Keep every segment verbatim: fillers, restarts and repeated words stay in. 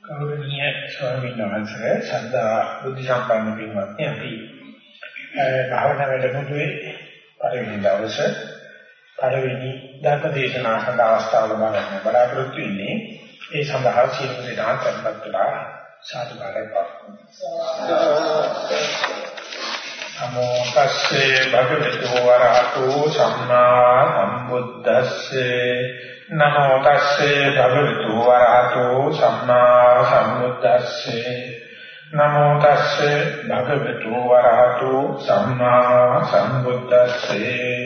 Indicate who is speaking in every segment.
Speaker 1: ගෞරවනීය ස්වාමීන් වහන්සේ සදා බුද්ධ සම්පන්න පින්වත්නි අපි භාවනා වැඩමුළුවේ පළවෙනි දවසේ පළවෙනි ධර්ම දේශනා සඳහා අවස්ථාව ලබා ගන්න බලාපොරොත්තු වෙන්නේ ඒ සඳහා සියලු දෙනා tempත් වෙලා සාදුකාරය පාත්තුමු. නමෝ තස්සේ භගවතු වරහතෝ සම්මා සම්බුද්දස්සේ නමෝ තස්සේ භගවතු වරහතෝ සම්මා සම්බුද්දස්සේ නමෝ තස්සේ භගවතු වරහතෝ සම්මා සම්බුද්දස්සේ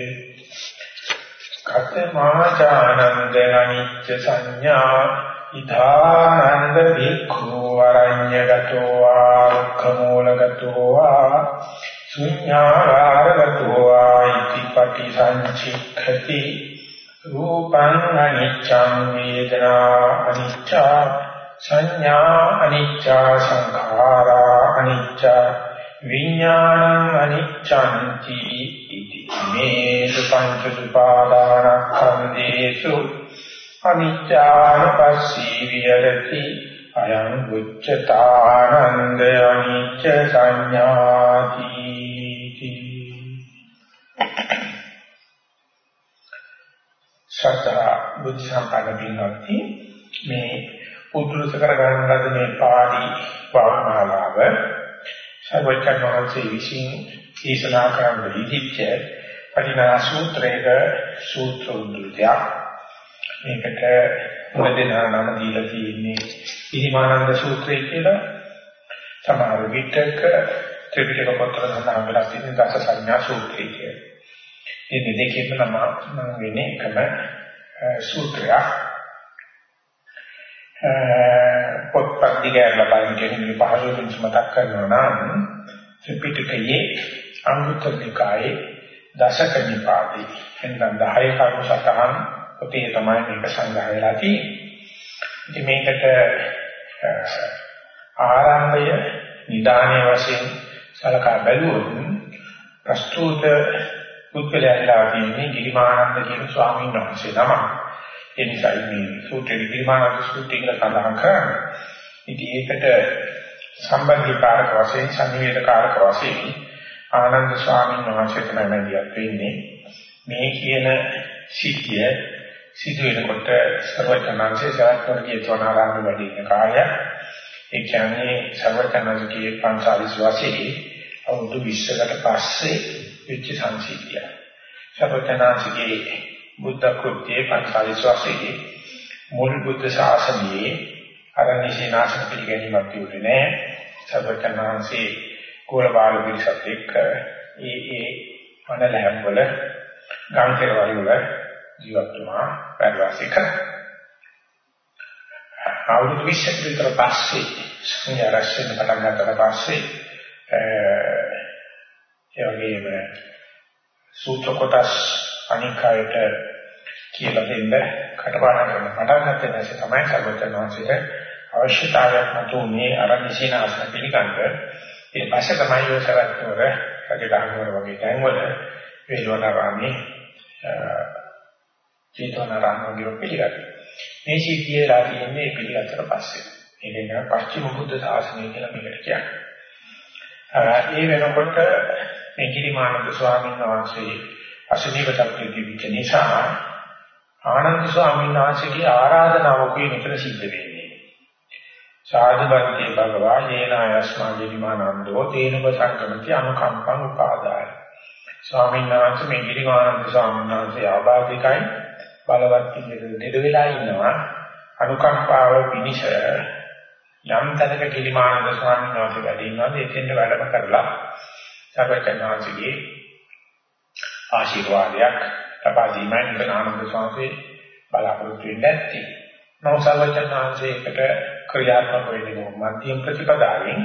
Speaker 1: කතමාචානන්ද අනිච්ච සංඥා ඉදානන්ද භික්ඛු වරඤ්‍යගතෝ ආඛමූලගතෝ ආ ශුඤ්ඤාරාරගතෝ ආ ඉති පටිසංචික්ඛති රූපං අනිච්ඡං වේදනා අනිච්චා සංඥා අනිච්චා සංඛාරා අනිච්චා විඥානං අනිච්ඡන්ති ඉති මේ පංච උපාදානස්කන්ධේසු අනිච්ඡානුපස්සී විහෙරති අයං උච්චතානන්ද අනිච්ච සංඥාති. සත්‍ය බුද්ධ සම්පන්න පින්වත්නි මේ උද්දෘත කරගන්න ලද මේ පාඩි භාවනාව සර්වචන් වහන්සේ විසින් දේශනා කරන විදිහට පටිනා සූත්‍රයක සූත්‍ර උද්දෘතයක් මේකට මුලදෙනා නම දීලා තියෙන්නේ ඉහිමානන්ද සූත්‍රය කියලා. සමහර විටක ත්‍රිපිටක පොතේ සඳහන් වෙලා තියෙන දස සංඥා සූත්‍රය කියලා. මේ දෙකේම නම නම් වෙන්නේ එකම සූත්‍රයක්. පොත්පත් දිගට බලන කෙනෙක් පහසුවෙන් මතක් කරනවා නම් ත්‍රිපිටකයේ අංගුත්තර නිකායේ දසක නිපාතේ එන්නම් දහය කර්ම සතහන් පොතේ තමයි මේක සංග්‍රහ වෙලා තියෙන්නේ. ඉතින් මේකට ආරම්භය නිදානයේ වශයෙන් සලකා බැලුවොත් ප්‍රස්තුත පුද්ගලයාලා තියෙන්නේ ගිරිමානන්ද කියන ස්වාමීන් වහන්සේ නම. ඒ නිසා මේ සූත්‍රයේ ගිරිමානන්ද සූත්‍රය කියලා සඳහන් කරන්නේ. ඉතින් ඒකට සම්බන්ධීකාරක වශයෙන් සංවේදකාරක වශයෙන් ආනන්ද ස්වාමීන් වහන්සේ තමයි මැදිහත් වෙන්නේ. මේ කියන සිද්ධිය සිදු වෙනකොට සර්වඥාන්සේ සාර්ථකව තෝරාගෙන වැඩි වෙන කාලය. ඒ කියන්නේ සර්වඥාන්සේගේ පන්සාලිස් වසරේ අවුරුදු විස්සකට පස්සේ වෙච්ච සංසිද්ධිය. සර්වඥාන්සේගේ බුද්ධ කෘත්‍යයේ පන්සාලිස් වසරේ මුල් බුද්ධ ශාසනයේ අරණිසේනාසන පිළිගැනීමක් තිබුණේ නැහැ. සර්වඥාන්සේ ගෝලබාල පිරිසත් එක්ක ඒ ඒ වනලැම් වල ගාන්තරවල වල ජීවත් වුණා වැඩවාසී කරා. අවුරුදු විස්සක විතර පස්සේ සංඝරත්නය පටන් ගන්නට පස්සේ ඒ වගේම සූත්‍ර කොටස් අනිකායට කියලා දෙන්න කටපාඩම් කරන පටන් ගන්න නැසෙ තමයි සර්වඥාන්සේට අවශ්‍යතාවයක් නැතුනේ අරණිසීන ආසන පිළිගන්න. ඒ පස්සේ තමයි ඔය සරත්වර රජගහනුවර වගේ තැන්වල වේලවනාරාමේ චේතනාරාම වගේ පිළිගන්න. මේ සිද්ධියලා තියෙන්නේ පිළිගත්තට පස්සේ. ඒක නේ පස්චිම බුද්ධ ශාසනය කියලා මේකට කියන්නේ. ඒ වෙනකොට මේ ගිරිමානන්ද ස්වාමීන් වහන්සේ අසනීපතක් තිබිච්ච නිසා ආනන්ද ස්වාමීන් වහන්සේගේ ආරාධනාවකුයි මෙතන සිද්ධ වෙන්නේ. සාධුබන්තේ භගවා යේනායස්මා ගිරිමානන්දෝ තේනව සංකමති අනුකම්පං උපාදාය. ස්වාමීන් වහන්සේ මේ ගිරිමානන්ද ස්වාමීන් වහන්සේ ආබාධිකයි බලවත් දෙද වෙලා ඉන්නවා. අනුකම්පාව පිනිෂ යම් තැනක ගිරිමානන්ද ස්වාමීන් වහන්සේ වැඩ ඉන්නවා. ඒකෙන්ද වැඩම කරලා සර්වඥාන්සේගේ ආශිර්වාදයක් ලබා දීමෙන් ආනන්ද ස්වාමීන් බලාපොරොත්තු වෙන්නේ නැති. නමුත් සර්වඥාන්සේකට ක්‍රියාත්මක වෙන්නේ මධ්‍යම ප්‍රතිපදාවෙන්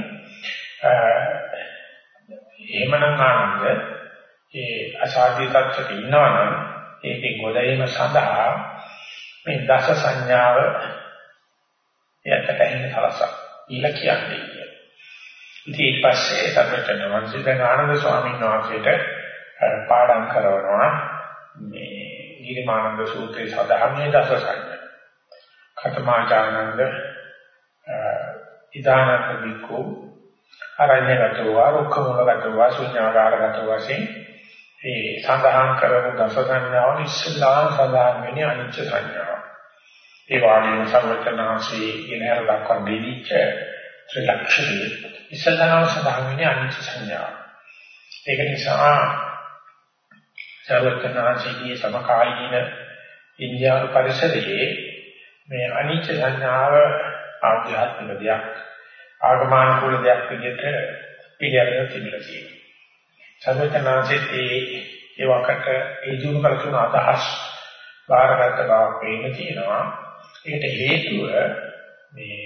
Speaker 1: එහෙමනම් ආනන්ද ඒ අසාධ්‍ය තත්ත්වයක ඉන්නවනම් ඒකේ ගොඩේම සඳහා මේ දස සංඥාව යටතකින් හරසක් ඊළ කියන්නේ. ඉතින් ඊට පස්සේ සර්වඥාන්සේ දැන් ආනන්ද ස්වාමීන් වහන්සේට පාඩම් කරනවා මේ ගිරිමානන්ද සූත්‍රයේ සඳහන් මේ දස සංඥා. කතමාචානන්ද ඉදානත් බිකෝ අරඤ්‍යගතව රුක්ඛමූලගතව ශුඤ්ඤාගාරගතව වශයෙන් ඒ සඳහන් කරන දස සංඥාව ඉස්සල්ලාම සඳහන් වෙන්නේ අනිච්ච සංඥාව. ඒ වගේම සර්වඥාන්සේ ඉනහර දක්වා දීච්ච ත්‍රිලක්ෂණී ඉස්සල්ලාම සඳහන් වෙන්නේ අනිච්ච සංඥාව. ඒක නිසා සර්වඥාන්සේගේ සමකාලීන ඉන්දියානු පරිසරයේ මේ අනිච්ච සංඥාව ආධ්‍යාත්මික දෙයක් ආගමනුකූල දෙයක් විදිහට පිළිගන්න තිබිලා තියෙනවා. සර්වඥාන්සේත් ඒ වකට ඒ දිනු කරන අදහස් බාරගත් බවක් පේන තියෙනවා. ඒකට හේතුව මේ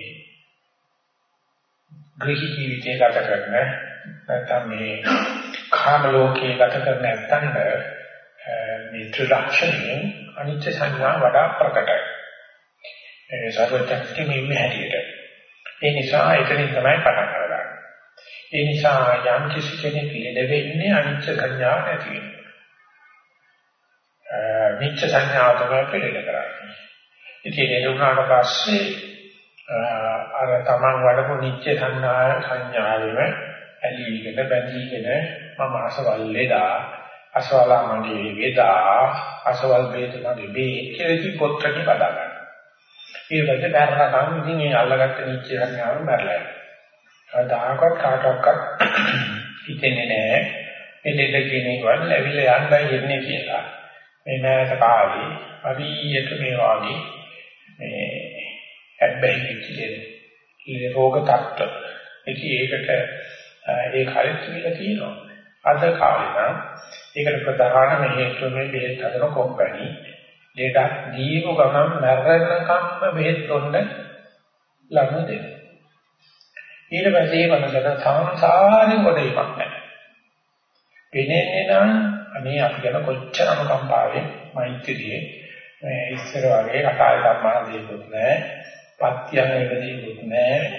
Speaker 1: ගෘහ ජීවිතය ගත කරන නැත්නම් මේ කාම ලෝකයේ ගත කරන නැත්නම් මේ ත්‍රිලක්ෂණයෙන් අනිත්‍ය සංඥා වඩා ප්‍රකටයි. ඒ සර්වඥාන්සේ මේ හැටියට. ඒ නිසා එතනින් තමයි පටන් ගන්නේ. ඒ නිසා යම් කිසි කෙනෙක් ලෙඩ වෙන්නේ අනිච්ච සංඥාව නැති වෙනවා. නිච්ච සංඥාව තමයි පිළිද කරන්නේ. ඉතින් ඒ වුණාට පස්සේ අර තමන් වඩපු නිච්ච සංඥා සංඥාවෙම ඇලීගෙන බැඳීගෙන මම අසවල් ලෙඩා අසවලා මගේ වේදා අසවල් වේද මගේ වේ කියලා පොත්‍රේ බදා ගන්න. ඒ වගේ බැලනකම් ඉතින් මේ අල්ලගත්ත නිච්ච සංඥාව බැලලා අදාහකට කාටවත් හිතෙන්නේ නැහැ මේ දෙද කියන ඒවා ලැබිලා යන්නයි එන්නේ කියලා. මේ මෑත කාලේ අවියට මේ වාගේ මේ හැබැයි ඉතින් රෝග තත්ත්ව ඉතින් ඒකට ඒ කාලෙත් කියලා තියෙනවා. අද කාලේ නම් ඒකට ප්‍රධානම හේතුව මේ බෙහෙත් හදන කම්පැනි දෙයක් දීපු ගමන් මරණකම්ම බෙහෙත් දෙන්න ලඟු දෙනවා. ඊට පස්සේ වනකට සංසාරේ කොට එකක් නැහැ. වෙන්නේ නම් අනේ අපි ගැන කොච්චර අනුකම්පාවෙන් මෛත්‍රියේ මේ ඉස්සර වගේ කතාවේ සම්මාන දෙයක් නැහැ. පත්‍යන එක දෙයක් නැහැ.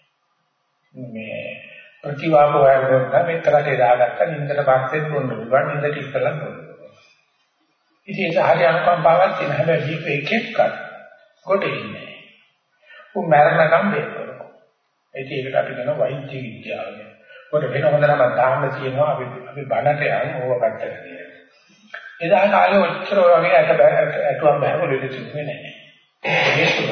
Speaker 1: මේ ප්‍රතිවාප වයරොත් මෙතරට දාගත්ත නින්දට පස්සෙත් බොන්න පුළුවන් නින්දට ඉස්සලා බොන්න. ඉතින් ඒක හරි අනුකම්පාවක් තියෙන හැබැයි දීප එකෙක්වත් කොට ඉන්නේ. උන් මරණකම් දෙන්න. ඒකේකට අපි කියන වෛද්‍ය විද්‍යාව. කොට වෙන හොඳ නම දාන්න තියෙනවා අපි අපි බණට යන් ඕව පැත්තට කියලා. එදා කාලේ ඔච්චර වගේ අට ඇටුම් බහැවලු දෙන්නේ නැහැ. ඒකව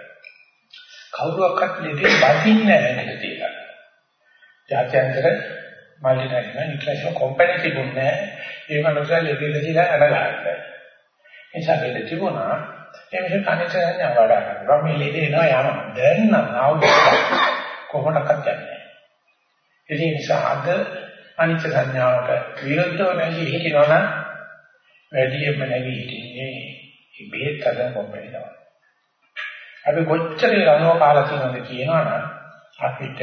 Speaker 1: කවුරුවක්වත් දෙන්නේ බතින්නේ නැහැ නේද කියලා. ජාත්‍යන්තර මල්ටිනේෂනල් ඉන්ටර්නැෂනල් කම්පැනි තිබුණේ ඒ මනුස්සයා ලෙඩේලා අනගහන්න. ඒ සැලෙද තිබුණා ඒ විදිහ කණිසයන් වඩා ගන්නවා මේ ලෙඩේ නෝ යනවා. දැන් නම් ආවොත් කොහොමඩක්වත් යන්නේ. ඒ නිසා අද අනිත්‍ය සංඥාවට විරුද්ධව නැගී හිටිනවා නම් වැඩියෙන්ම නැගී හිටින්නේ මේ බෙහෙත් හදන කම්පැනි තමයි. අපි කොච්චර රණුව කාලා තියෙනවද කියනවනම් අපිට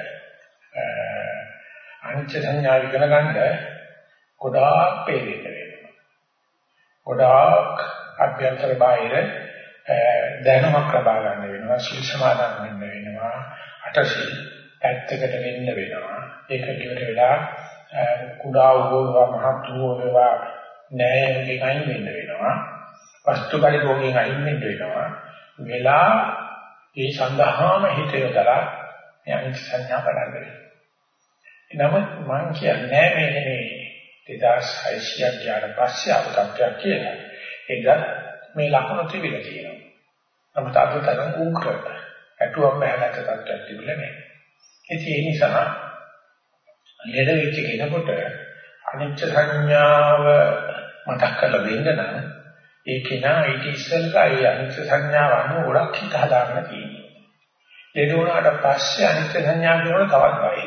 Speaker 1: අනිත්‍ය සංඥා ඉගෙන ගන්න ගොඩාක් පෙරෙන්න වෙනවා. ගොඩාක් අභ්‍යන්තර බාහිර දැනුමක් ලබා ගන්න වෙනවා. සීල සමාදන් වෙන්න වෙනවා. අටසිල් පැත්තකට වෙන්න වෙනවා. ඒක ඉවර වෙලා කුඩා වූවා මහත් වූවා නෑයන්ගෙන් අයින් වෙන්න වෙනවා. වස්තු පරිභෝගයෙන් අයින් වෙන්න වෙනවා. වෙලා ඒ සඳහාම හිත යොදලා යම් සංඥා බලන්න. නමුත් මම කියන්නේ මේ මේ දෙදාස් හයසියක් යාට පස්සේ අවතක්යක් කියලා. ඒක මේ ලකුණු තිබිලා තියෙනවා. නමුත් අද තරම් උග්‍ර ඇතුම් බහැලක තත්ත්වයක් තිබුණේ නැහැ. ඒ නිසා ලෙඩ වෙච්ච කෙනෙකුට අනිච්ච සංඥාව මතක් කරලා දෙන්න නම් ඒ කෙනා ඊට ඉස්සෙල්ලා ඒ අනිච්ච සංඥාව අනුව ගොඩක් හිත හදාගෙන තියෙනවා. ලෙඩ වුණාට පස්සේ අනිච්ච සංඥාව කියනකොට තවත් බයයි.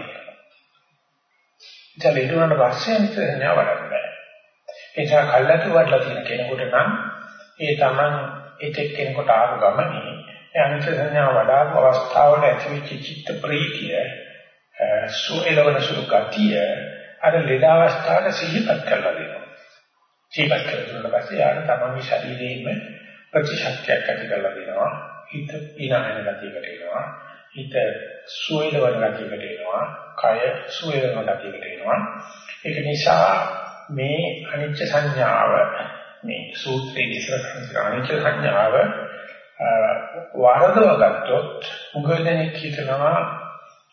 Speaker 1: ඉතින් ලෙඩ වුණාට පස්සේ අනිච්ච සංඥාව වඩන්න බෑ. ඒ නිසා කල්ලාතු වඩලා තියෙන කෙනෙකුට නම් ඒ Taman ඒකෙක් කෙනෙකුට ආව ගමනේ ඒ අනිච්ච සංඥාව වඩාපු අවස්ථාවල ඇතිවෙච්ච චිත්ත ප්‍රීතිය සුවේලවන සුළු ගතිය අර ලෙඩ අවස්ථාවට සිහිපත් කරලා දෙනවා. සිහිපත් කරලා පස්සේ ආර තමන්ගේ ශරීරයේම ප්‍රතිශක්තියක් ඇති කරලා දෙනවා. හිත ඊනායන ගතියකට එනවා. හිත සුවේලවන ගතියකට එනවා. කය සුවේලවන ගතියකට එනවා. ඒක නිසා මේ අනිච්ච සංඥාව මේ සූත්‍රයේ ඉස්සර කරන අනිච්ච සංඥාව වරදව ගත්තොත් උගදෙනෙක් හිතනවා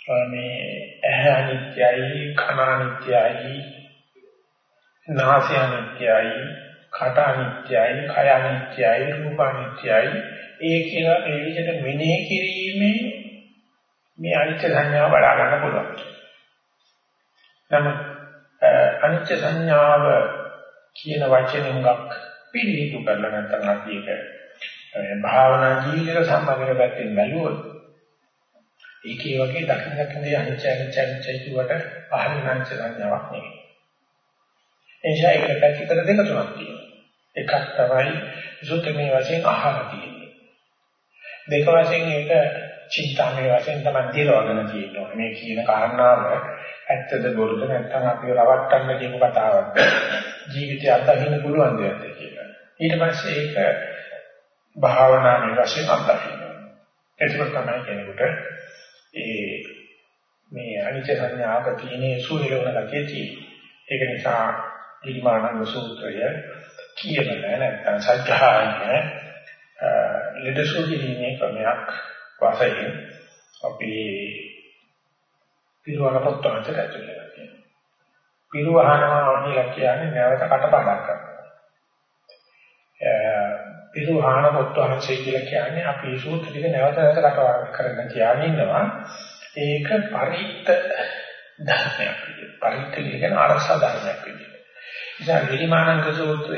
Speaker 1: මේ ඇහැ අනිත්‍යයි, කන අනිත්‍යයි, නාසය අනිත්‍යයි, කට අනිත්‍යයි, කය අනිත්‍යයි, රූප අනිත්‍යයි. ඒ කියලා මේ විදිහට මෙනෙහි කිරීමේ මේ අනිත්‍ය සංඥාව වඩා ගන්න පුළුවන්. නමුත් අනිත්‍ය සංඥාව කියන වචනේ හුඟක් පිළිහිදු කරලා නැත්නම් අපි ඒක භාවනා ජීවිතයට සම්බන්ධ කරගත්තේ බැලුවොත් ඒකේ වගේ දකින්න දකින්නේ අනිත්‍ය අනිත්‍ය අනිත්‍ය කියවට පහළ අනිත්‍ය සංඥාවක් නෙවෙයි. එනිසා ඒකට පැතිකඩ දෙක තුනක් තියෙනවා. එකක් තමයි සුත්තමේ වශයෙන් අහලා තියෙන්නේ. දෙක වශයෙන් ඒක චින්තාමේ වශයෙන් තමයි දිරවගෙන තියෙනවා. මේ කියන කාරණාව ඇත්තද බොරුද නැත්නම් අපි රවට්ටන්න කියපු කතාවක්. ජීවිතය අත්දකින්න පුළුවන් දෙයක් කියලා. ඊට පස්සේ ඒක භාවනාවේ වශයෙන් අත්දකින්න. ඒක තමයි කෙනෙකුට ඒ මේ අනිත්‍ය සංඥාව තියෙන සූර්යලෝණ ගතියදී ඒක නිසා ඊමානන්ද සූත්‍රය කියන නැත්නම් සත්‍යයන්නේ ලෙඩසුගිරීමේ ක්‍රමයක් වශයෙන් අපි පිරුවන පොත්වලට ඇතුළත් වෙනවා. පිරුවහනවා කියලා කියන්නේ නැවත කටපාඩම් කරනවා. පිරුවහන පොත්වහන්සේ කියලා කියන්නේ අපි සූත්‍ර ටික නැවත නැවත කටපාඩම් කරගෙන තියාගෙන ඉන්නවා. ඒක පරිත්ත ධර්මයක් විදිහට. පරිත්ත කියන්නේ අරසා ධර්මයක් විදිහට. ඉතින් විරිමානන්ද සූත්‍රය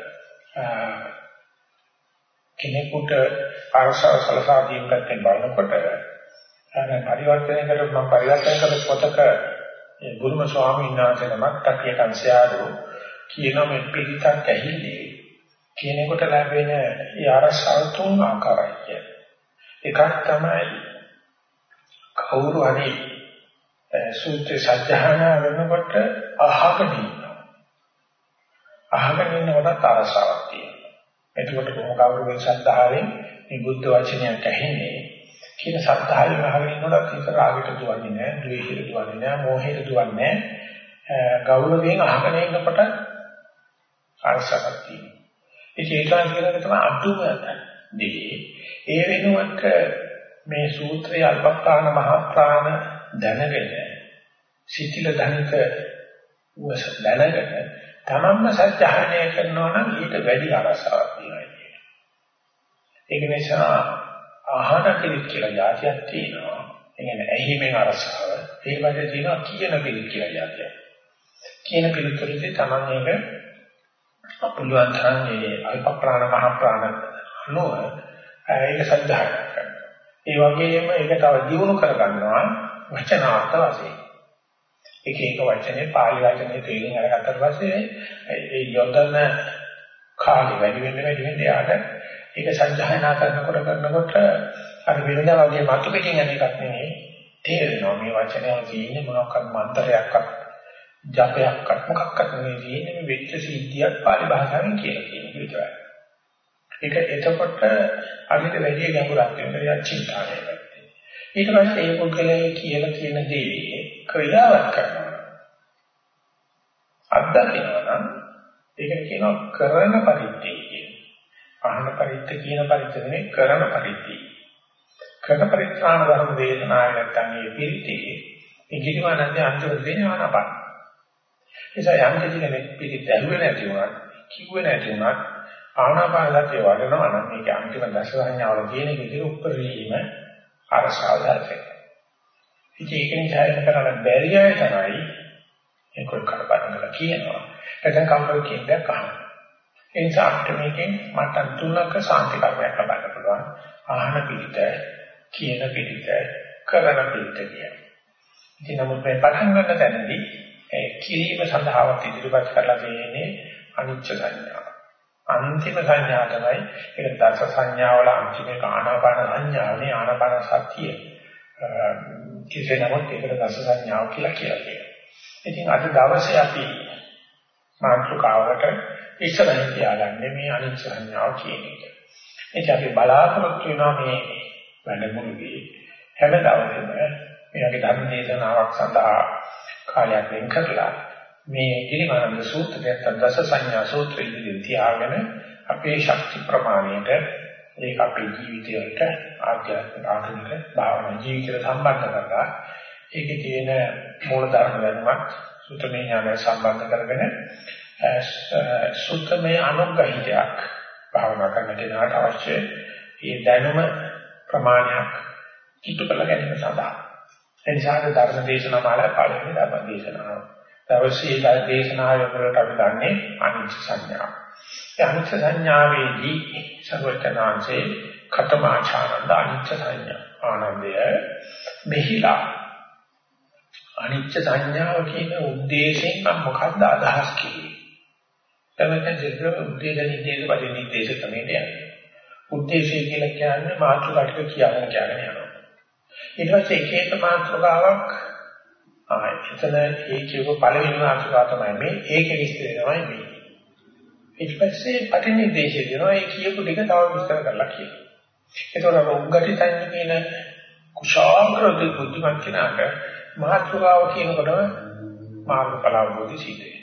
Speaker 1: කෙනෙකුට අරසා සලසා දීම පැත්තෙන් බලනකොට අර පරිවර්තනය කරලා මම පරිවර්තන කළ පොතක ඒ ගුරුම ස්වාමීන් වහන්සේ නමක් තකිය කංශයාරෝ කියන මේ පිළිතක් ඇහිලි කෙනෙකුට ලැබෙන ඒ අරසාව තුන් ආකාරයි කියන්නේ. එකක් තමයි කවුරු හරි සූත්‍ර සත්‍යහන වෙනකොට අහගෙන ඉන්නවා. අහගෙන ඉන්නකොට අරසාවක් තියෙනවා. එතකොට කොහොම කවුරුගේ ශ්‍රද්ධාවෙන් මේ බුද්ධ වචනයක් ඇහෙන්නේ කියන සත්‍යයෙන් අහගෙන ඉන්නකොට ඒක රාගයට දුවන්නේ නැහැ, ද්වේෂයට දුවන්නේ නැහැ, මෝහයට දුවන්නේ නැහැ. ගෞරවයෙන් අහගෙන ඉන්නකොට අරසාවක් තියෙනවා. ඉතින් ඒකන් කියන එක තමයි අතුම දෙවි. ඒ වෙනුවට මේ සූත්‍රයේ අල්පප්‍රාණ මහප්‍රාණ දැනගෙන සිතිල ධනික වස දැනගෙන තමන්ම සත්‍යහනය කරනවා නම් ඊට වැඩි අරසාවක් තියෙනවා. ඒක නිසා ආහන පිළිත් කියලා જાතියක් තියෙනවා. ඒ කියන්නේ ඇහිමෙන් අරසාව. ඒ වගේ තියෙනවා කියන පිළිත් කියලා જાතියක්. කියන පිළිත් වලදී තමන් ඒක අපුලුවන් තරම් මේ අල්ප ප්‍රාණ මහ ප්‍රාණ නෝ ඒක සද්ධාය කරනවා. ඒ වගේම ඒක තව දියුණු කරගන්නවා වචනාර්ථ වශයෙන්. එක එක වචනේ පාලි වචනේ තේරුම් අරගත්තට පස්සේ ඒ යොදන කාලෙ වැඩි වෙන්න වැඩි වෙන්න යාට ඒක සංජානනා කරනකොට කරනකොට අර වෙනදා වගේ මතු පිටින් යන එකක් නෙමෙයි තේරෙනවා මේ වචනේ තියෙන්නේ මොනක්වත් මන්ත්‍රයක්වත් ජපයක්වත් මොකක්වත් නෙමෙයි තියෙන්නේ මේ වෙච්ච සිද්ධියක් පාලි භාෂාවෙන් කියලා කියන එක විතරයි. ඒක එතකොට අනිත් වැඩි ගැඹුරක් වෙනවා චින්තානය කරන්නේ. ඊට පස්සේ ඒ පුද්ගලයා කියලා කියන දේ ක්‍රියාවක් කරනවා. අත්දකිනවා නම් ඒක කියනවා කරන පරිද්දේ කියන. අහන පරිද්ද කියන පරිද්ද නෙමෙයි කරන පරිද්දේ. කරන පරිත්‍රාණ ධර්ම දේශනාවේ නැත්නම් මේ පිළිතේ ඉගිරිමානන්දේ අන්තිම දෙන්නේ ආනපන. ඒසයි යම් කෙනෙක් පිළිත ඇහුවේ නැති වුණා, කිව්වේ නැති වුණා ආනාපානසතිය වඩනවා නම් මේක අන්තිම දස සංඥාවල තියෙන විදිහට උපරිම අරසාව දැක්කේ. ඉතින් ඒක නිසා ඒක කරන්න බැරි අය තමයි ඒක කරපන්න කියලා කියනවා. එතෙන් කම්පල කියන්නේ කහන. ඒ නිසා අපිට මේකෙන් මට්ටම් තුනක සාන්ති කර්මයක් ලබන්න පුළුවන්. ආහන පිළිත, කියන පිළිත, කරන පිළිත කියන. ඉතින් නමුත් මේ පටන් ගන්න තැනදී ඒ කිරීම සඳහාවත් ඉදිරිපත් කරලා තියෙන්නේ අනිච්ච සංඥාව. අන්තිම සංඥා තමයි ඒක දස සංඥාවල අන්තිම ආනාපාන සංඥානේ ආනාපාන සතිය. කෙසේ නමුත් ඒකට දස සංඥාව කියලා කියලා කියනවා. ඉතින් අද දවසේ අපි මාතෘකාවට ඉස්සරහින් තියාගන්නේ මේ අනිච්ච සංඥාව කියන එක. ඒක අපි බලාපොරොත්තු වෙනවා මේ වැඩමුළුවේ හැම දවසෙම මේ වගේ ධර්ම දේශනාවක් සඳහා කාලයක් වෙන් කරලා මේ ඉරිමානන්ද සූත්‍රය දස සංඥා සූත්‍රය ඉදිරියට තියාගෙන අපේ ශක්ති ප්‍රමාණයට ඒක අපේ ජීවිතයට ආධ්‍යාත්මික ආගමික භාවනා ජීවිතයට සම්බන්ධ කරලා ඒකේ තියෙන මූලධර්ම දැනුමක් සුතමේ ඥානය සම්බන්ධ කරගෙන සුතමේ අනුග්‍රහිතයක් භාවනා කරන කෙනාට අවශ්‍ය ඒ දැනුම ප්‍රමාණයක් කිතු කළ ගැනීම සඳහා එනිසා ධර්ම දේශනා මාලාවේ පළවෙනි ධර්ම දේශනාව. දවසේ ධර්ම දේශනාවේ වලට අපි ගන්නේ අනිච්ච සංඥාව. ඒ අනිච්ච සංඥාවේදී සර්වඥාන්සේ කතමාචාරණ අනිච්ච සංඥා ආනන්දය මෙහිලා අනිච්ච සංඥාව කියන උද්දේශයෙන් මම මොකක්ද අදහස් කියේ. තමයි දෙක උද්දේශ නිදේශ වලින් නිදේශ තමයි යන්නේ. උද්දේශය කියලා කියන්නේ මාතෘකාටික කියන කියන්නේ යනවා. ඊට පස්සේ එක එක මාතෘකාවක් ආයි එතන ඒ කියව පළවෙනි මාතෘකාව තමයි මේ ඒකේ විස්තරය තමයි මේ. ඊට පස්සේ පටිනිදේශය දෙනවා ඒ කියපු ටික තව විස්තර කරලා කියනවා. ඒතකොට උග්ගටිතයි කියන කුශාග්‍රද බුද්ධිමත් කෙනාට මාතෘකාව කියනකොටම මාර්ගඵල අවබෝධය සිද්ධ වෙනවා.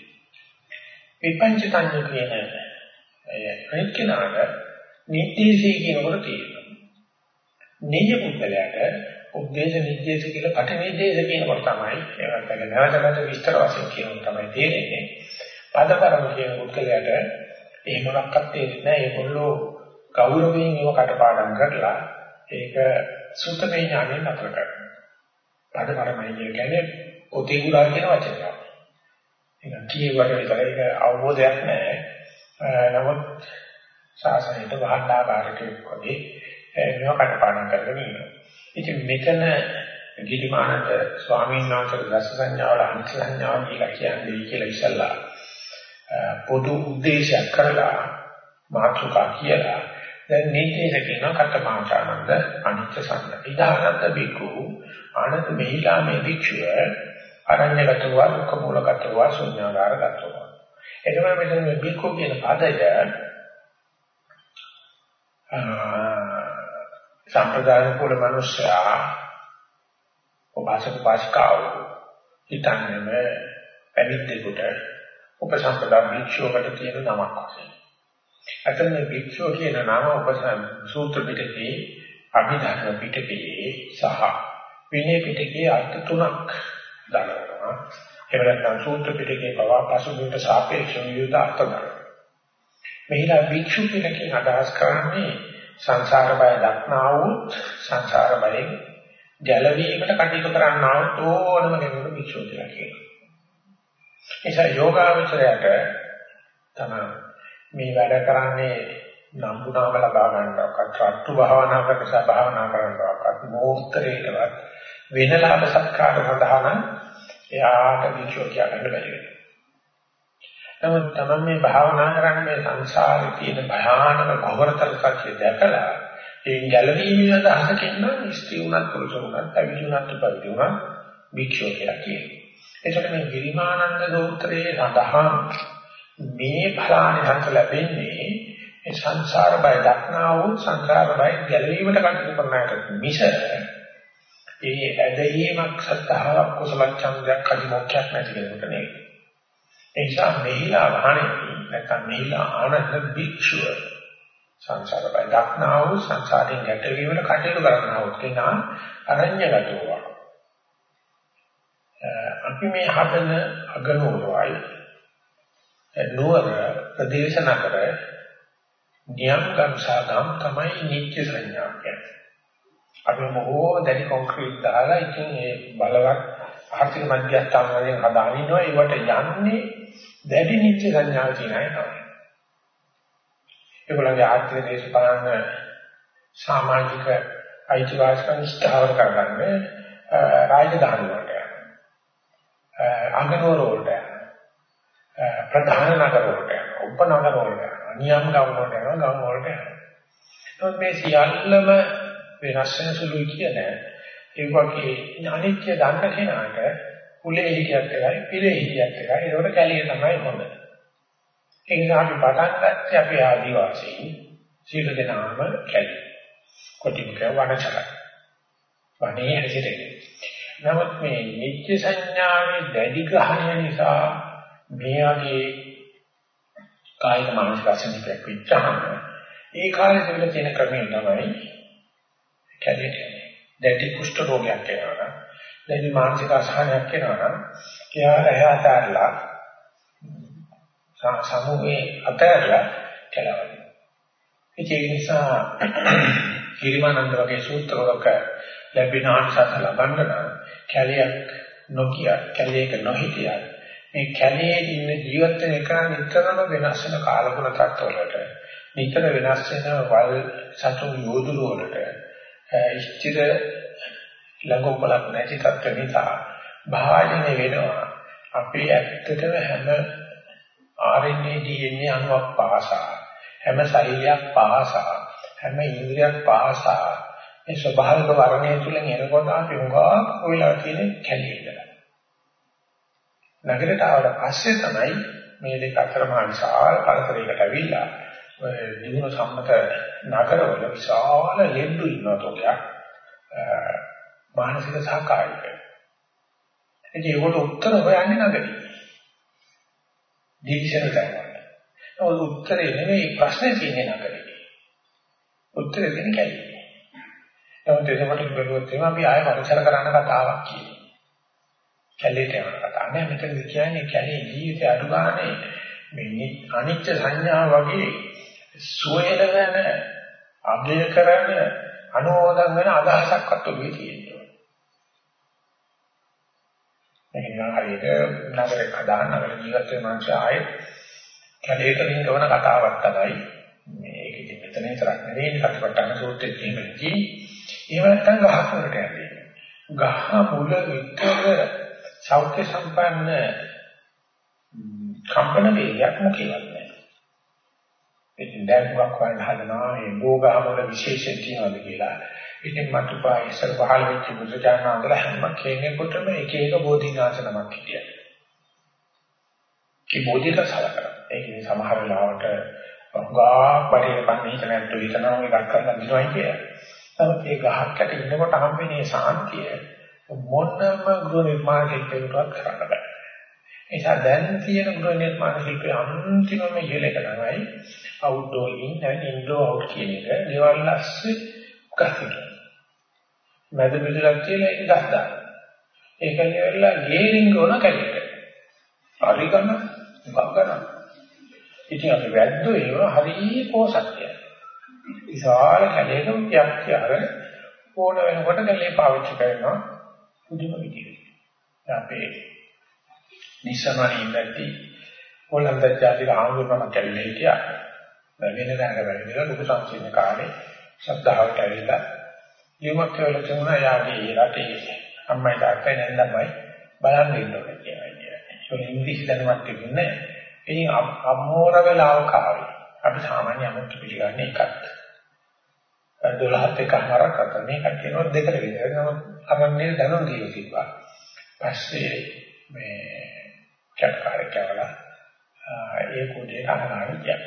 Speaker 1: විපංචිතඥ කියන ඒ අනිත් කෙනාට නිදේශය කියනකොට තියෙනවා. නිය පුද්ගලයාට උද්දේශ නිදේශ කියලා පටිනිදේශ කියනකොට තමයි ඒකට නැවතකට විස්තර වශයෙන් කියනකොට තමයි තේරෙන්නේ. පදකරම කියන පුද්ගලයාට එහෙම මොනක්වත් තේරෙන්නේ නැහැ. ඒගොල්ලෝ ගෞරවයෙන් ඒව කටපාඩම් කරලා ඒක සුත්තමේ ඥාණයෙන් නතර කරනවා. පදකරමයි කියන්නේ ඔතේ ගුණා කියන වචනය. ඒක කියවට විතරයි අවබෝධයක් නැහැ. නමුත් සාසනයට වහණාකාරකෙක් වගේ මේව කටපාඩම් කරගෙන ඉන්නවා. ඉතින් මෙතන ගිරිමානන්ද ස්වාමීන් වහන්සේ දස සංඥාවල අනිත් සංඥාව කියලා කියන්නේ කියලා ඉස්සල්ලා පොදු උද්දේශයක් කරලා මාතෘකා කියලා දැන් නිදේශ කියන කතමාචානන්ද අනිත් සංඥා. ඉදානන්ද බිකු ආනන්ද මෙහිලා මේ වික්ෂුව අරඤ්‍යගතව දුක්ඛ මූලගතව ශුන්‍යාකාරගතව. එතකොට මෙතන මේ බිකු කියන පදය සම්ප්‍රදාය කුල මිනිස්සයා ඔබාසක පාස්කාව හිතන්නේ පැවිද්දෙකුට උපසම්පදා භික්ෂුවකට තියෙන නමක් වශයෙන්. අතන මේ භික්ෂුව කියන නම උපසම් සූත්‍ර පිටකේ අභිධර්ම පිටකේ සහ විනය පිටකේ අර්ථ තුනක් දක්වනවා. ඒ වෙනත්නම් සූත්‍ර පිටකේ පවා පසුබිමට සාපේක්ෂව විවිධ අර්ථ දක්වනවා. මෙහිලා භික්ෂු පිටකේ අදහස් කරන්නේ සංසාර බය දක්නා වූ සංසාර බයෙන් ගැලවීමට කටයුතු කරන්නා වූ ඕනම කෙනෙකුට භික්ෂුව කියලා කියනවා. එසා යෝගාවචරයට තමයි මේ වැඩ කරන්නේ නම්බුනාම ලබා ගන්නවක්වත් රත්තු භාවනා කරකසා භාවනා කරනවක්වත් මොහොතරේකවත් වෙන ලාභ සත්කාර සඳහා නම් එයාට භික්ෂුව කියන්න බැරි වෙනවා. නමුත් තමයි මේ භාවනා කරන්නේ මේ සංසාරේ තියෙන භයානක ගොවරතල සත්‍ය දැකලා ඒ ගැළවීමේ අදහසකින් නම් ස්ත්‍රී උනත් පුරුෂ උනත් පැවිදි උනත් උපවිදි උනත් භික්ෂුව කියලා කියනවා. ඒකට මේ ගිරිමානන්ද සූත්‍රයේ සඳහන් මේ ඵලානිසංස ලැබෙන්නේ මේ සංසාර බය දක්නා වූ සංසාර බය ගැලවීමට කටයුතු කරනාට මිස ඒ ඇදහිීමක් සත්‍තාවක් කුසල ඡන්දයක් අදි මොක්ඛයක් නැති කෙනෙකුට නෙවෙයි. ඒ නිසා මෙහිලා වහනේ නැත්නම් මෙහිලා ආනන්ද භික්ෂුව සංසාර බය දක්නා වූ සංසාරයෙන් ගැටවීමට කටයුතු කරනවා කෙනා අරඤ්‍යගතව. අපි මේ හදන අගනුවරයි නුවර ප්‍රදේශ නගර නියම් ගම්සාගම් තමයි නිත්‍ය සංඥා කියන්නේ. අපි මොහොත දැඩි කොන්ක්‍රීට් දාලා ඉතින් ඒ බලවත් ආර්ථික මධ්‍යස්ථාන වලින් හදාගෙන ඉනවා. ඒවට යන්නේ දැඩි නිත්‍ය සංඥාව කියන අය තමයි. ඒගොල්ලන්ගේ ආර්ථික දේශපාලන සමාජික අයිතිවාසිකම් ස්ථාවර කරගන්න රාජධානි වලට යනවා. අංගනවල වලට යනවා. ප්‍රධාන නගර වලට යනවා. උපනගර වලට යනවා. නියම් ගම් වලට යනවා. ගම් වලට යනවා. ඒත් මේ සියල්ලම වෙනස් වෙන සුළුයි කියන ඒ වගේ අනිත්‍ය දන්න කෙනාට කුලේ හිතියත් එකයි පිළේ හිතියත් එකයි ඒකට කැලිය තමයි හොඳ. ඒ නිසා අපි පටන් ගත්තේ අපේ ආදිවාසී සීල දෙනාම කැලිය. කොටික වනචර. වනේ හැසිරෙන්නේ. නමුත් මේ නිත්‍ය සංඥාවේ දැඩි ග්‍රහණය නිසා මේ වගේ කායික මානසික අසනීපයක් වෙච්චාම ඒ කාලේ තිබිලා තියෙන ක්‍රමය තමයි කැලියට යන්නේ. දැඩි කුෂ්ඨ රෝගයක් එනවා. දැන් මානසික අසහනයක් එනවා නම් එයා රැහැතරලා සමුවේ අතරලා කියලා. ඒ නිසා හිරිමානන්ද වගේ සූත්‍රවලක ලැබෙන ආනිසංස ලබන්න නම් කැලයක් නොකිය කැලයක නොහිටිය මේ කැලේ ඉන්න ජීවත් වෙන එක නිතරම වෙනස් වෙන කාලගුණ තත්ත්වවලට නිතර වෙනස් වෙන වල් සතුන් යෝදුල වලට ඉස්තිර ළඟොපලක් නැති තත්ත්ව නිසා භාජනය වෙනවා අපි ඇත්තටම හැම ආර් එන් ඒ ඩී එන් ඒ අණුවක් පාසා හැම ශරීරයක් පාසා හැම ඉන්ද්‍රියක් පාසා මේ ස්වභාවික වර්ණය තුලින් එනකොට අපි උගා ඔයලා තියෙන කැලේට නගරයට ආවට පස්සේ තමයි මේ දෙක අතර මා විශාල පරතරයකට ඇවිල්ලා දිනුන සම්මත නගරවල විශාල ලෙඩු ඉන්නවා තෝකයක් මානසික සහ කායික. ඒක ඒකට උත්තර හොයන්නේ නගරේ. ඩිවිෂන් කරනවා. ඒ උත්තරේ නෙමෙයි ප්‍රශ්නේ තියෙන්නේ නගරේ. උත්තරේ දෙන්නේ කැලේ. නමුත් ඒකට බැලුවොත් එimhe අපි ආයෙ පරිසර කරන්න කතාවක් කියනවා. කැලේට යන කතාවක් නෑ. මෙතන කියන්නේ කැලේ ජීවිතය අඩු ගානේ මේ අනිත්‍ය සංඥා වගේ සුවයන වෙන අගය කරන අනුමෝදන් වෙන අදහසක්වත් ඔබේ තියෙනවා. මේක නිකන් හරියට නගරයක හදාන්න නගර ජීවත් වෙන මනුස්සය ආයේ කැලේට රින්ගවන කතාවක් තමයි. මේක ඉතින් මෙතන විතරක් නෙවෙයි කටපටන සූත්‍රයේ තියෙන්නේ. ඒව නැත්තම් ගහක් වලට යන්නේ. ගහ මුල විතර සෞඛ්‍ය සම්පන්න කම්පන වේගයක් මොකක්වත් නැහැ. ඉතින් දැක්මක් වань හදනවා මේ භෝගහම වල විශේෂයෙන් තියනවාද කියලා. ඉතින් මතුපා ඉස්සර පහළ වෙච්ච බුදුචානන්දල හැම කෙනෙකුටම එක එක බෝධිනාශනමක් හිටියා. ඒ බෝධිත සලකනවා. ඒකේ සමහර වෙලාවට ගා පරිේ පන්නේ නැත්තු හිතනවා එකක් කරලා දිනවයි කියලා. නමුත් ඒ ගහක් යට ඉන්නකොට හම්බෙන්නේ ශාන්තිය මොනම ගෘහ නිර්මාණ ශිල්පයකටවත් කරන්න බෑ. ඒ නිසා දැන් තියෙන ගෘහ නිර්මාණ ශිල්පයේ අන්තිමම ඉහළක තමයි outdoor in and indoor out කියන එක. දේවල් ඇස්සේ ගහක. මැද බෙදලා කියලා ඒක ගහ දාන. ඒක නෙවෙලා ගේරින් ගොන කැලේට. හරි ගන්න, මොකක් ගන්න. ඉතින් අපි වැද්දෝ ඒව හරි පොසත්ය. විශාල කැලේක උත්‍යක් කියලා ඕන වෙනකොට කැලේ පාවිච්චි කරනවා පුදුම විදිහට. අපේ නිසමණී ඉඳි හොලන්ද ජාතික ආందోලනයක් කැලේ හිටියා. වෙන දැනග බැරිදලා ලොකු සංකීර්ණ කාලේ ශ්‍රද්ධාවට ඇවිල්ලා ලියුමක් කියලා තුනා යාගේ රටේ අම්මයි තාත්තයි නැන්දමයි බලන් ඉන්න ඕනේ කියලා කියනවා. ඒක ඉංග්‍රීසි දැනුමක් තිබුණේ නැහැ. ඉතින් අම්මෝර වෙලාවක ආවේ. අපි සාමාන්‍ය අමුතු පිළිගන්නේ එකක්. දොළහත් එකමාරක් අතර මේක කියනවා දෙකට විතර. නමුත් අරන්නේ දැනුම් දීලා තිබ්බා. පස්සේ මේ කැටකාරක කියලා ඒ කුඩේ අහනවා කියන්නේ.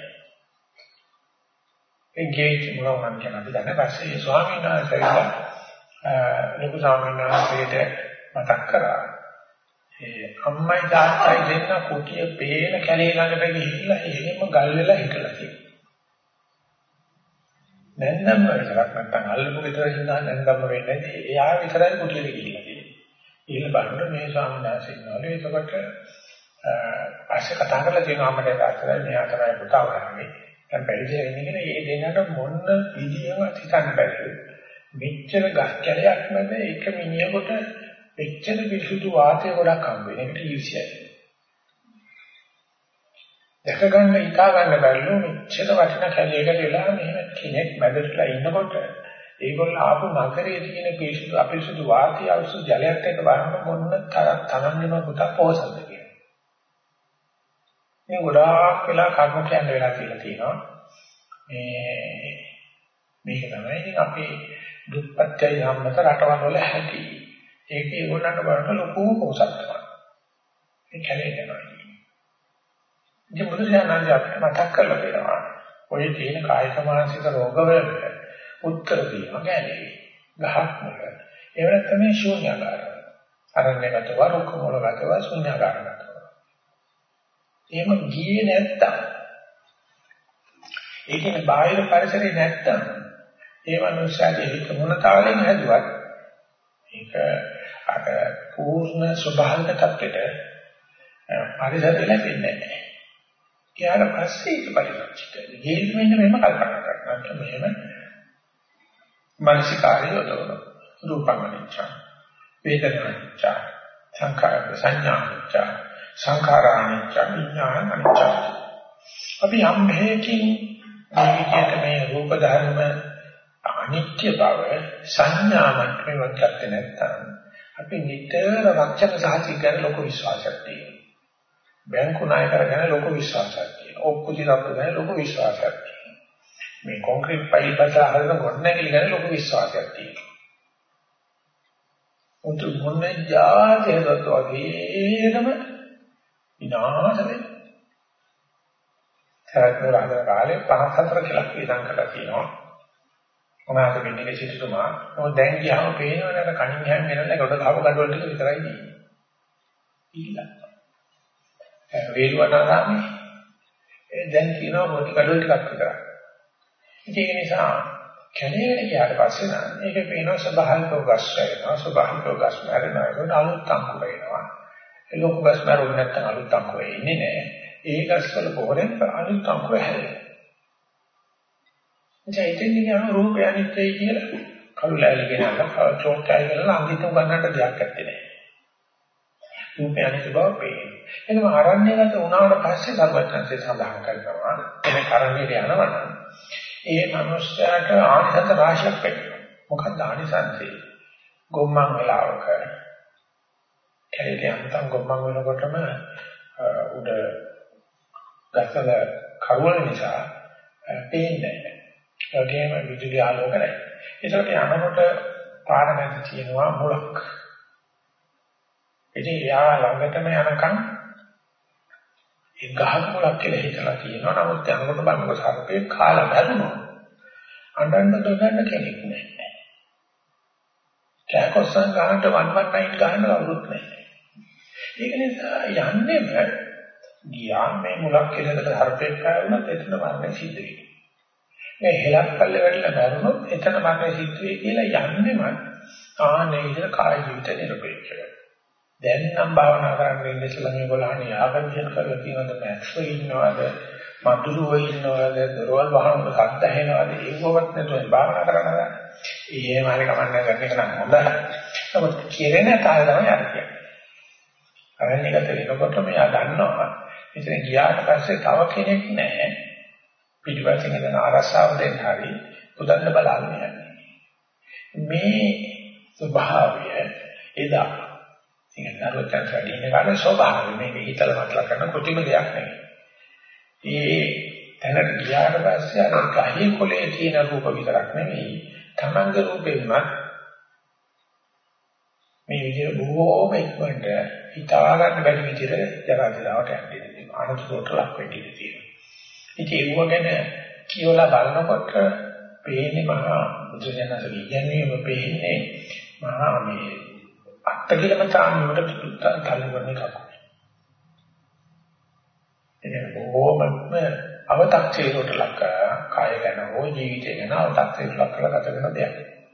Speaker 1: ඒ ගේට් මොනවා නම් කියන අපි දැන පස්සේ ස්වාමීන් වහන්සේලා ලොකු ස්වාමීන් වහන්සේට මතක් කරා. ඒ අම්මයි තාත්තයි දෙන්න කුටිය පේන කැලේ ළඟට ගිහිල්ලා එහෙම ගල් වෙලා හිටලා තියෙනවා. නැන්දම්ම විතරක් නැත්නම් අල්ලපු ගෙදර ඉඳන් නැන්දම්ම වෙන්නේ නැති. එයා විතරයි කුටියට ගිහිල්ලා තියෙන්නේ. ඊළ බලන්න මේ ස්වාමීන් වහන්සේ ඉන්නවලු. ඒකට පස්සේ කතා කරලා තියෙනවා අම්මට තාත්තට මෙයා තමයි පුතා වරන්නේ. දැන් බැරිද ඉන්නේ මේ දෙන්නට මොන විදියවත් හිතන්න බැහැ. මෙච්චර ගස් කැලයක් මැද එක මිනිහෙකුට මෙච්චර විසුදු වාතය ගොඩක් හම්බ වෙන එකට ඊර්ෂ්‍යයි. දැක ගන්න හිතා ගන්න බැරිලු මෙච්චර වටිනා කැලයකට වෙලා මෙහෙම කෙනෙක් මැදටලා ඉන්නකොට ඒගොල්ලෝ ආපු නගරයේ තියෙන පිරිසුදු අපිරිසුදු වාතය අවශ්‍ය ජලයක් එක බලන්න මොන තරම් තනන්නම පුතා පොසද්ද කියලා. මේ ගොඩාක් වෙලා කර්ම කියන්න වෙලා කියලා තියෙනවා. මේ මේක තමයි ඉතින් අපේ දුක්පත්ය යම්මත රටවල් වල ඇති. ඒක ඒගොල්ලන්ට බලන්න ලොකු පොසත්කමක්. ඒ කැලේ යනවා. ඉතින් බුදුසසුනේ අපිට මතක් කරලා දෙනවා. ඔය තියෙන කායික මානසික රෝගවලට උත්තර දෙනවා කැලේ. ගහක් මුල. ඒවල තමයි ශූන්‍යකාරය. අරණ්‍යගතව රුක්ක මොළගතව ශූන්‍යකාරගතව. එහෙම ගියේ නැත්තම් ඒකේ බාහිර පරිසරේ නැත්තම් ඒ මනුස්සයාගේ හිත මොන තාලෙන් හැදුවත් ඒක අර පූර්ණ ස්වභාවික තත්ත්වෙට පරිසරය ලැබෙන්නේ නැහැ. ඊට පස්සේ ඒක පරිවර්තිත වෙනවා. හේතු වෙන මෙහෙම කල්පනා කරනවා. මෙහෙම මානසිකාරය යොදවනවා. රූපංගනිච්ච, වේදනානිච්ච, සංඛාර සංඥානිච්ච, සංඛාරානිච්ච, විඥානනිච්ච. අපි යම් හේකින් මේ විදිහට මේ රූප ධර්ම අනිත්‍ය බව සංඥාවක් මේවත් ගත්තේ නැත්නම් අපි නිතර රක්ෂණ සාහිත්‍ය ගැන ලොකු විශ්වාසයක් තියෙනවා. බැංකු නායකයන් ගැන ලොකු විශ්වාසයක් තියෙනවා. ඔක්කොටි රත්න ගැන ලොකු විශ්වාසයක් තියෙනවා. මේ කොන්ක්‍රීට් පයිප් එක හදන ගොඩනැගිලි ගැන ලොකු විශ්වාසයක් තියෙනවා. උන්ට මොන්නේ ජාතියකට වගේම විනාශ වෙනවා. සරත්නෝර හදන කාලේ පහක් හතර කියලා ඉඳන් කරලා තියෙනවා. මොනවාද වෙන්නේ සිතුතුමා. මොකද දැන් ගියාම පේනවනේ අර කණින් හැම වෙනල්ලා ගොඩ ගහපු ගඩොල් ටික විතරයි තියෙන්නේ. ඉල්ල. වේලවනාරාමේ දැන් කියනවා මොටි ගඩොල් ටිකක් විතරයි. ඒක නිසා කැලේට ගියාට පස්සේ නම් ඒක පේනවා ස්වභාවිකව ගස් වෙනවා ස්වභාවිකව ගස් මැරෙනවා ඒක අලුත් අංකුර වෙනවා. ඒ ලොකු ගස් මැරුනේ නැත්නම් අලුත් අංකුර එන්නේ නැහැ. ඒ ගස් වල පොරෙන් අලුත් අංකුර හැදෙනවා. ඉතින් ඉතින් රූපය අනිත්‍යයි කියලා කළු ලෑලි ගෙනල්ලා චෝට්ටයි කරලා අංගිත උගන්නන්න දෙයක් නැත්තේ නෑ. රූපය අනිත්‍ය බව පේනවා. එනම ආරණ්‍යගත වුණාට පස්සේ ධර්මචර්යය සඳහන් කරනවා. එනේ කරණීය යනවනම් ඒ මනුස්සයාට ආනිසංස රාශියක් වෙනවා. මොකක්ද ආනිසංසය? ගොම්මන් වෙලාවක කැලේ යන්තම් ගොම්මන් වෙනකොටම උඩ ගස්වල කරුවල නිසා පේන්නේ නැහැ. ඒගොම විදුලි ආලෝක නැහැ. ඒකට යනකොට පාර මැද තියෙනවා මුලක්. ඉතින් යා ළඟටම යනකම් ඒ ගහක මුලක් කියලා හිතලා තියෙනවා. නමුත් යනකොට බලනකොට සර්පේ කාලා බැලුනවා. අඬන්න දොඩන්න කෙනෙක් නැහැ. කෑකොස්සන් ගන්නට වන් වන් නයින් ගන්න කවුරුත් නැහැ. ඒක නිසා යන්නේම ගියා මේ මුලක් කියලා සර්පේ කාවුනත් එතන වර්ණය සිද්ධ වෙනවා. මේ හෙලක් පල්ලේ වැටලා බැලුනොත් එතන මන්නේ සිද්ධ වෙයි කියලා යන්නේම ආනේ ඉතල කාය ජීවිත නිරපේක්ෂයි. දැන් නම් භාවනා කරන්න ඉන්න ඉස්සලා මේගොල්ලෝ අහන්නේ ආගමික කරලා තියෙනවද මැක්ස්ෝ ඉන්නවද මතුරුව ඉන්නවද දරවල් වහනක සද්ද ඇහෙනවද ඒකවත් නැතුව භාවනා කරනවා. එහෙම හරි කමන්නේ ගන්න එක නම් හොඳයි. නමුත් කෙරෙන කාලය තමයි අර කියන්නේ. අරණියකට වෙනකොට මෙයා දන්නවා ඉතින් ගියාට පස්සේ තව කෙනෙක් නැහැ. පිටිපස්සෙන් එන ආරස්සාව දෙන්න හරි උදන්න බලන්නේ මේ ස්වභාවය එදා ඉතින් නරොච්චන් වැඩින කාලේ ස්වභාවය මේක හිතල මතලා කරන කෘතිම දෙයක් නෙවෙයි. ඒ තැනට ගියාට පස්සේ අර ගහේ කොලේ තියෙන රූප විතරක් නෙවෙයි තමන්ග රූපෙන්නත් මේ විදිහට බොහෝම ඉක්මනට හිතා ගන්න බැරි විදිහට ජරා දිලාවට යන්නේ තියෙනවා. අනුසෝත ලක් වෙන්නේ තියෙනවා. ඉතින් ඒව ගැන කියවලා බලනකොට පේන්නේ මහා බුදුසෙනස කියන්නේ පේන්නේ මහා මේ අත්කලම තාන්නුවට තලවන එකක්. ඒක බොහොමත්ම අවතක්සේරට ලක් කාය ගැන හෝ ජීවිතය ගැන අවතක්සේරට ලක් කරලා ගත කරන දෙයක්.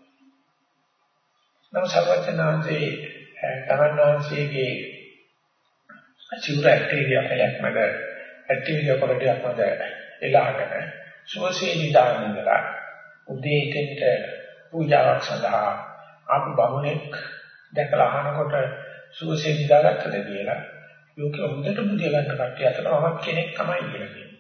Speaker 1: නම් සර්වඥාන්සේ තමන්වහන්සේගේ සිවුර ඇක්ටීරියා කලක් මැද ඇක්ටීරියා පොරටියක් මැද එලාගෙන සුවසේ නිදාගන්නලා උදේ ඉතින්ට පූජාවක් සඳහා ආපු බමුණෙක් දැකලා අහනකොට සුවසේ නිදාගත්තද කියලා යෝක හොඳට බුදිය ගන්න කට්ටිය අතර මම කෙනෙක් තමයි කියලා කියනවා.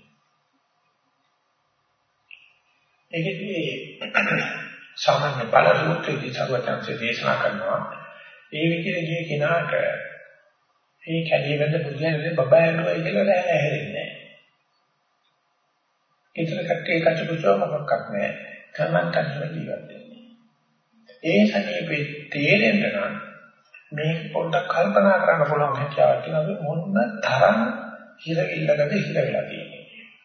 Speaker 1: ඒකදී සාමාන්‍ය බල සූත්‍රයේදී සර්වඥාන්සේ දේශනා කරනවා ඒ විදිහට ගිය කෙනාට ඒ කැඩේ වැද බුදියන්නේ බබා යනවා කියලා නෑ හැරෙන්නේ නෑ. ඒතර කට්ටිය කච්චපුචෝ මොකක්වත් නෑ. තමන් තනියම ජීවත් වෙන්නේ. ඒ සනීපේ තේරෙන්න නම් මේ පොඩ්ඩක් කල්පනා කරන්න පුළුවන් හැකියාවක් තියෙනවා මොන තරම් හිරවිල්ලකට හිර වෙලා තියෙන්නේ.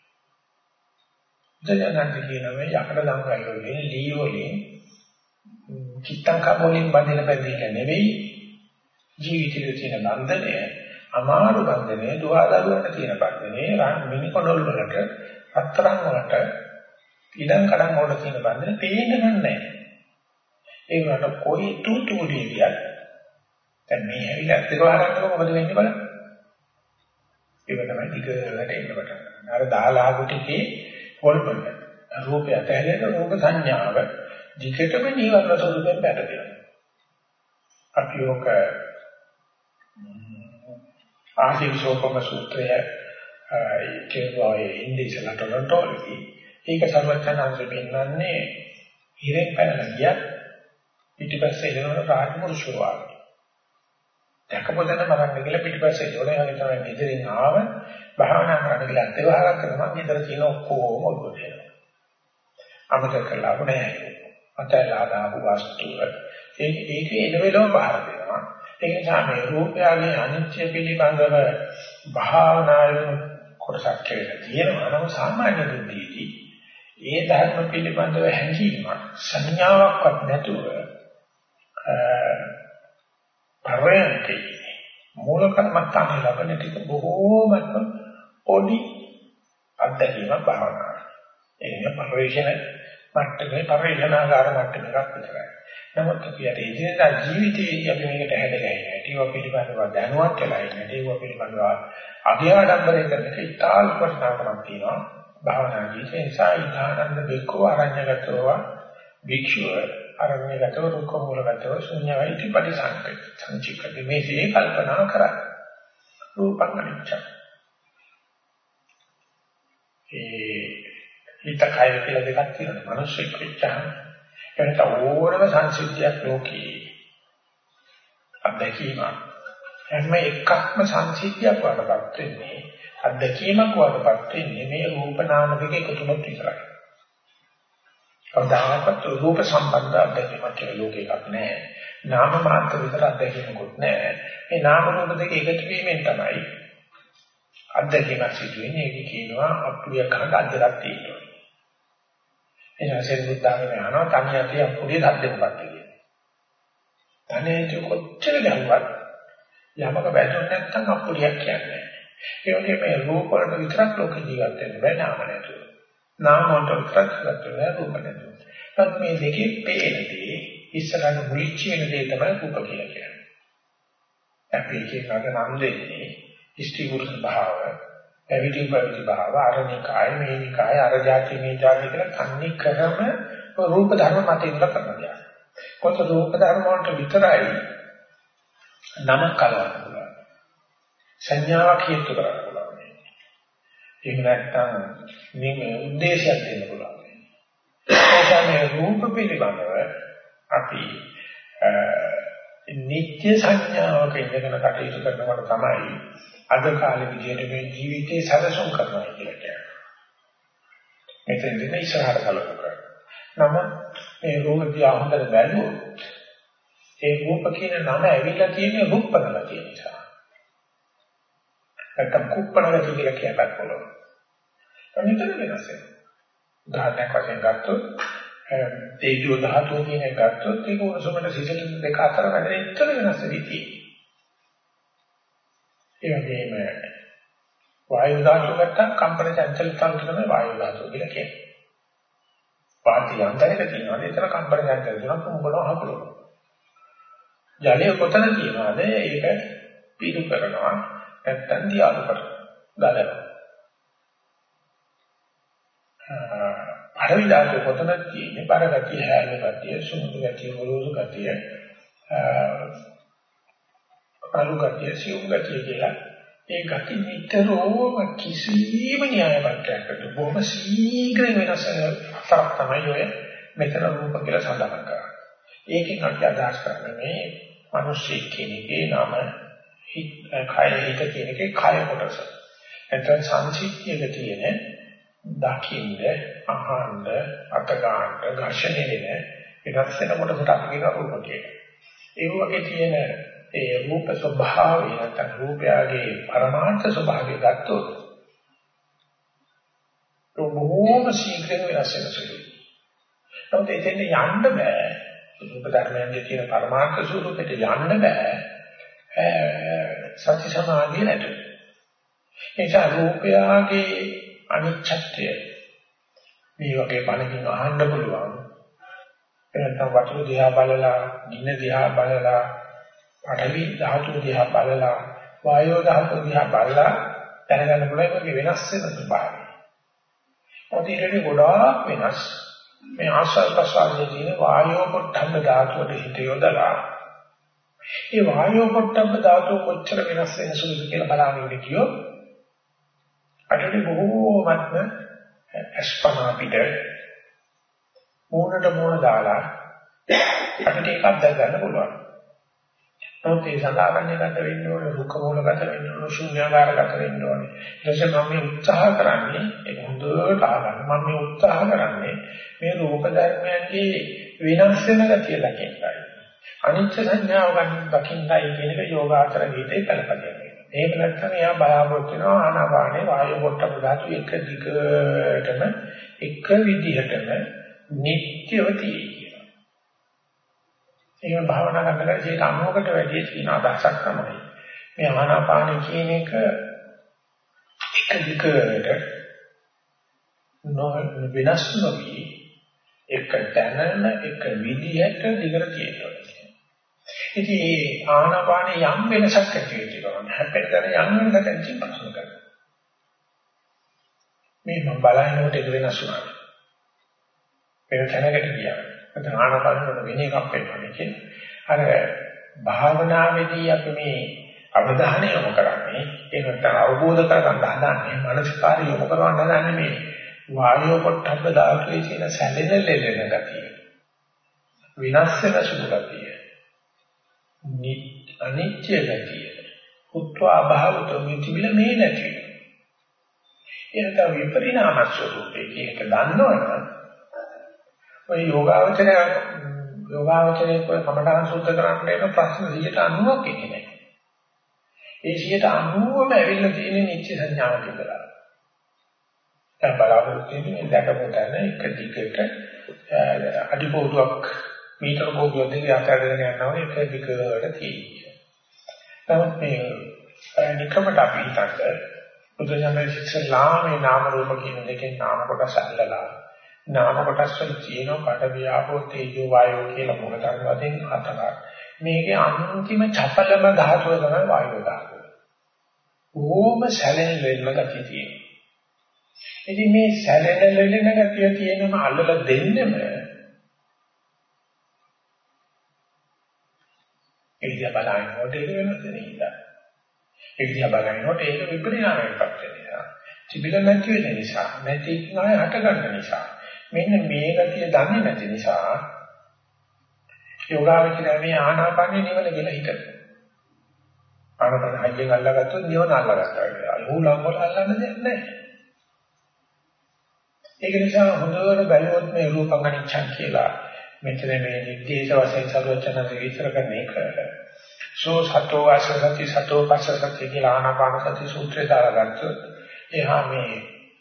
Speaker 1: දැනගන්න කියනවා මේ යකඩ ළඟයි වලින් ලී වලින් චිත්තං කබෝලින් බඳින බැඳිලා නෙවෙයි ජීවිතයේ තියෙන බන්ධනය අමාරු බන්ධනය දුවදරුවන්ට තියෙන බන්ධනය රන් මිනිකොඩොල් වලට අත්තරන් වලට ඉඩම් කඩම් වල තියෙන බන්ධනය පේන්නේ නැහැ. ඒ වුණාට කොයි තුතුඩිය කියත් දැන් මේ ඇවිල්ලා ඇත්තක වහරන්නකො මොකද වෙන්නේ බලන්න. ඒක තමයි දිගට එන්න පටන් ගන්න. අර දාලාගු ටිකේ හොල්පන රූපය ඇතහැරෙන රූප සංඥාව දිගටම නිවර්ණ ස්වරූපයෙන් පැටදෙනවා. අපි ඔක ආශිර්වාදෝපම සූත්‍රය ඒකේ ඉන්දියසලට රටෝලි ඒක සර්වඥාන්සේ පෙන්නන්නේ ඉරෙන් පැනලා ගියත් පිටිපස්සේ එනවන රාජමුරුෂෝ වාගේ. දැකපොතන මරන්න කියලා පිටිපස්සේ එනවනේ වගේ තමයි ඉදිරියෙන් ආව භාවනා කරන්න කියලා අත්‍යවහාරක් කරනවා ඉතර තියෙන ඔක්කොම ඔළුවට එනවා. අමතක කරලා නැහැ. අතලා දාපු වස්තුව ඒක ඒකේ එන වෙලම බාර දෙනවා. ඒ නිසා මේ රූපයගේ අනිත්‍ය පිළිබඳව භාවනාවේ කොටසක් කියලා තියෙනවා. නම් සාමාන්‍ය බුද්ධියදී ඒ ධර්ම පිළිබඳව හැඟීමක් සංඥාවක්වත් නැතුව පරයන්ති මූල කර්මත්තාන ලබන ටික බොහෝමත්ම පොඩි අත්දැකීමක් භාවනාව. ඒක පරිශන මට්ටමේ පරිශනාකාර මට්ටමක් විතරයි. නමුත් අපි අර ඉදිරියට ජීවිතයේදී අපි මේකට හැදගන්නේ. ඒක පිළිබඳව දැනුවත් වෙලා ඉන්නේ. ඒක පිළිබඳව අභිආඩම්බරයෙන් කරන ඉතාල වටිනාකමක් තියෙනවා. භාවනා ජීවිතේ නිසා ඉදානන්ද බෙක්කෝ ආරඤ්‍යගතව භික්ෂුව ආරඤ්‍යගතව දුක්ඛ මූලගතව ශුන්‍යයිති පරිසංකේ සංචිකති මේසේ කල්පනා කරා. රූපං අනිච්ච. ඒ හිත කය කියලා දෙකක් තියෙනවා. මනුෂ්‍ය ක්‍රියාව එනත ඕනම සංසිද්ධියක් ලෝකේ අත්දැකීමක් හැම එකක්ම සංසිද්ධියක් වඩපත් වෙන්නේ අත්දැකීමක් වඩපත් වෙන්නේ මේ රූප නාම දෙක එකතුනොත් විතරයි. කවදාකවත් රූප සම්බන්ධ අත්දැකීමක් කියලා ලෝකේ එකක් නැහැ. නාම මාත්‍ර විතර අත්දැකීමකුත් නැහැ. මේ නාම රූප දෙක එකතු වීමෙන් තමයි අත්දැකීමක් සිදු වෙන්නේ. ඒක කියනවා අප්‍රිය කරන අද්දලක් තියෙනවා. එනවා සෙල්බුද්දාගෙන යනවා තනියදී අපුඩිය දද්දෙන්නපත් කියන්නේ. තනියට කොච්චර ගැහුවත් යමක බැලුවොත් නැත්නම් අපුඩියක් කියන්නේ. ඒ වගේ මේ රූප වලට විතරක් ලෝක ජීවත් වෙන්න බෑ නාම නැතුව. නාම වලට විතරක් ජීවත් වෙන්න රූප නැතුව. ඒත් මේ දෙකේ පේනදී ඉස්සරහට මුලිච්ච වෙන දේ තමයි රූප කියලා කියන්නේ. අපි කියනකට නම් දෙන්නේ ඉෂ්ටි පුරුෂ භාව එවිටින් පරිදි භාව අරණිකාය මේනිකාය අර જાති මේ જાති කියලා කන්නේ කරම රූප ධර්ම මත ඉඳලා කරනවා. කොට රූප ධර්ම වලට විතරයි නම කලවන්න පුළුවන්. සංඥාවක් හේතු කරගන්න පුළුවන්. ඒක නැත්තම් මේ උද්දේශයක් දෙන්න පුළුවන්. ඒකනේ රූප පිළිබඳව අපි නිත්‍ය සංඥාවක ඉඳගෙන කටයුතු කරනකොට තමයි අද කාලේ විදිහට මේ ජීවිතේ සැලසුම් කරනවා කියලා කියන්නේ. මෙතෙන්දී ඉස්සරහට කලකරනවා. නම මේ රූප දිහා හොඳට බැලුවොත් ඒ රූප කියන නම ඇවිල්ලා තියෙන රූපකල කියන නිසා. නැත්නම් කුප්පණල කියලා කියපත් බලන්න. අනිතර වෙනස. උදාහරණයක් වශයෙන් ගත්තොත් තේජෝ ධාතුව කියන එක ගත්තොත් ඒක උණුසුමට සිසිල දෙක අතර වැඩ ඉතර වෙනස් වෙයි. ඒ වගේම වායු ධාතුව ගත්තා කම්පන චංචල තන්ත්‍ර තමයි වායු ධාතුව කියලා කියන්නේ. පාටි යන්ත්‍රයක තියෙනවා ඒතර කම්පන චංචල තුනක් උඹලව හකුලනවා. ජලය කොතන තියෙනවද ඒක පිටු කරනවා නැත්තම් දියාලු කරනවා. දානවා. පළවෙනි ධාතුව කොතනද තියෙන්නේ? බර ගතිය, හැල ගතිය, සුමුදු ගතිය, ගොරෝසු ගතිය, අලු ගතිය, සියුම් ගතිය කියලා. ඒ ගති නිතරම කිසිම න්‍යායපත්‍රයකට බොහොම ශීඝ්‍රයෙන් වෙනස් වෙන තරක් තමයි ඔය මෙතන රූප කියලා සඳහන් කරන්නේ. ඒකෙන් අපි අදහස් කරන්නේ මේ මිනිස්සු කෙනෙක්ගේ නම හිත කය හිත කියන එකේ කය කොටස. එතන සංසිද්ධියක තියෙන දකින්න, අහන්න, අත ගන්න, ඝර්ෂණය වෙන විනාශ වෙන කොටසට අපි කියන රූප කියලා. ඒ වගේ තියෙන ඒ රූප ස්වභාවය නැත්නම් රූපයගේ පරමාර්ථ ස්වභාවය ගත්තොත් බොහෝම ශීඝ්‍රයෙන් වෙනස් වෙන සුළුයි. නමුත් එතෙන් යන්න බෑ. රූප ධර්මයන්ගේ තියෙන පරමාර්ථ ස්වરૂපයට යන්න බෑ. සති සමාධිය නැතුව. ඒ නිසා රූපයගේ අනිච්චත්වය මේ වගේ බණකින් අහන්න පුළුවන්. එතන වතුර දිහා බලලා, ගින්න දිහා බලලා පඨවි ධාතු දිහා බලලා වායෝ ධාතු දිහා බලලා දැනගන්න පුළුවන් මේක වෙනස් වෙන ස්වභාවය. ඔතීරේ ගොඩාක් වෙනස්. මේ ආශ්වාස ප්‍රශ්වාසයේ තියෙන වායෝ පොට්ටබ්බ ධාතුවට හිත යොදලා ඒ වායෝ පොට්ටබ්බ ධාතුව කොච්චර වෙනස් වෙන සුළුද කියලා බලන්න කියොත් අටට බොහෝමත්ම අස්පනා පිට මූණට මූණ දාලා අපිට එකක් දැක ගන්න පුළුවන්. නමුත් ඒ සඳහන් ගත වෙන්න ඕනේ රුක්ක මූලගත වෙන්න ඕනේ ශුන්‍යාකාරගත වෙන්න ඕනේ. ඊට පස්සේ මම මේ උත්සාහ කරන්නේ ඒක හොඳට අහගන්න. මම මේ උත්සාහ කරන්නේ මේ රූප ධර්මයන්ගේ වෙනස් වෙන ගතිය දකින්නයි. අනිත්‍ය සංඥාව ගන්න දකින්නයි කියන එක යෝගාචර ගීතේ කලපදිනවා. ඒක නැත්නම් එයා බලාපොරොත්තු වෙනවා ආනාපානේ වායු පොට්ටබ්බ ධාතු එක දිගටම එක විදිහටම නිට්ටයව තියෙනවා. ඒක භාවනා කරනකොට ඒක අනුවකට වැඩි තියෙන අදහසක් තමයි. මේ ආනාපානේ කියන එක එක දිගට නො වෙනස් නොවි එක තැනම එක විදිහට දිගට තියෙනවා. ඉතින් මේ ආනාපානේ යම් වෙනසක් ඇති වෙනවා. හැපෙන්න යම් වෙනසක් ඇති වෙනවා. මේ මම බලනකොට ඒක වෙනස් වුණා. ඒක තැනකට ගියා. නැත්නම් ආනාපානෙට වෙන එකක් වෙනවා කියන්නේ. අර භාවනාවේදී අපි මේ අවධානය යොමු කරන්නේ ඒක නැත්නම් අවබෝධ කරගන්න හදන්නේ මානසිකාරය යොමු කරවන්න හදන්නේ මේ වායෝ පොට්ටබ්බ ධාතුවේ තියෙන සැලෙන ලෙලෙන ගතිය. විනාශ වෙන සුළු ගතිය. අනිත්‍ය ගතිය. උත්ව අභාවතෝ මිතිබිල මේ නැති. ඒක විපරිණාම ස්වરૂපේ ඒක දන්නවනම් ඔය යෝගාවචරය යෝගාවචරයේ કોઈ කමඨාන් සුද්ධ කරන්න එන ප්‍රශ්න ninety එන්නේ නැහැ. ඒ ninety ම ඇවිල්ලා තියෙන නිත්‍ය සංඥාව කියලා. දැන් බලාපොරොත්තු වෙන්නේ දැකපු තැන එක දිගට අඩිපොඩුවක් මීටර පොඩුවක් දෙක අතරගෙන යනවා එක දිගට තියෙන්නේ. නමුත් මේ නිකමට අපි හිතන්නේ බුදුසසුනේ ඉස්සලාමේ නාම රූප කියන දෙකෙන් නාම කොටස් අල්ලලා නාම කොටස් වල තියෙන පඩ වියාපෝ තේජෝ වායෝ කියලා මොකටද වදින් හතරක්. මේකේ අන්තිම චපලම ධාතුව තමයි වායෝ ධාතුව. ඕම සැලෙන වෙන්න ගැතිය තියෙනවා. ඉතින් මේ සැලෙන ලෙලෙන ගැතිය තියෙනම අල්ලලා දෙන්නෙම ඒ දිහා බලනකොට ඒක වෙනස් වෙනවා. ඒ දිහා බලනකොට ඒක විපරිණාමයකට වෙනවා. තිබිල නැති වෙන නිසා නැති කිනාය හට ගන්න නිසා මෙන්න මේ ගතිය දන්නේ නැති නිසා යෝගාවචරය මේ ආනාපානිය නිවන කියලා හිතනවා. ආනාපාන හයියෙන් අල්ලගත්තොත් නිවන අල්ලගත්තා කියලා. අලුලම් වල අල්ලන්න දෙයක් නැහැ. ඒක නිසා හොඳට බැලුවොත් මේ රූපංගනිච්ඡන් කියලා මෙතන මේ නිදේශ වශයෙන් සර්වචනද විස්තර කරන එක. සෝ සතෝ වාසසති සතෝ පස්සසති කියලා ආනාපාන සති සූත්‍රය දාගත්තොත් එහා මේ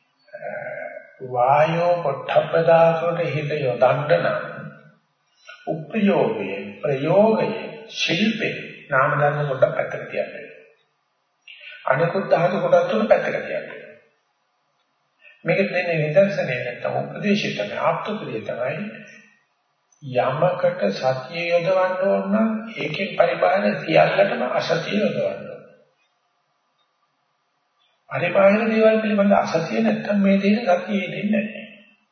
Speaker 1: වායෝ පොට්ටබ්බ ධාතුවට හිත යොදන්න නම් උපයෝගයේ ප්‍රයෝගයේ ශිල්පේ නාම ධර්ම කොට පැත්තට තියන්න. අනිකුත් ධාතු කොටස් තුන පැත්තට තියන්න. මේක දෙන්නේ නිදර්ශනය නැත්නම් උපදේශය තමයි ආප්තප්‍රිය තමයි යමකට සතිය යොදවන්න ඕන නම් ඒකෙන් පරිපාලන සියල්ලටම අසතිය යොදවන්න ඕන. පරිපාලන දේවල් පිළිබඳ අසතිය නැත්නම් මේ දෙන සතිය දෙන්නේ නැහැ.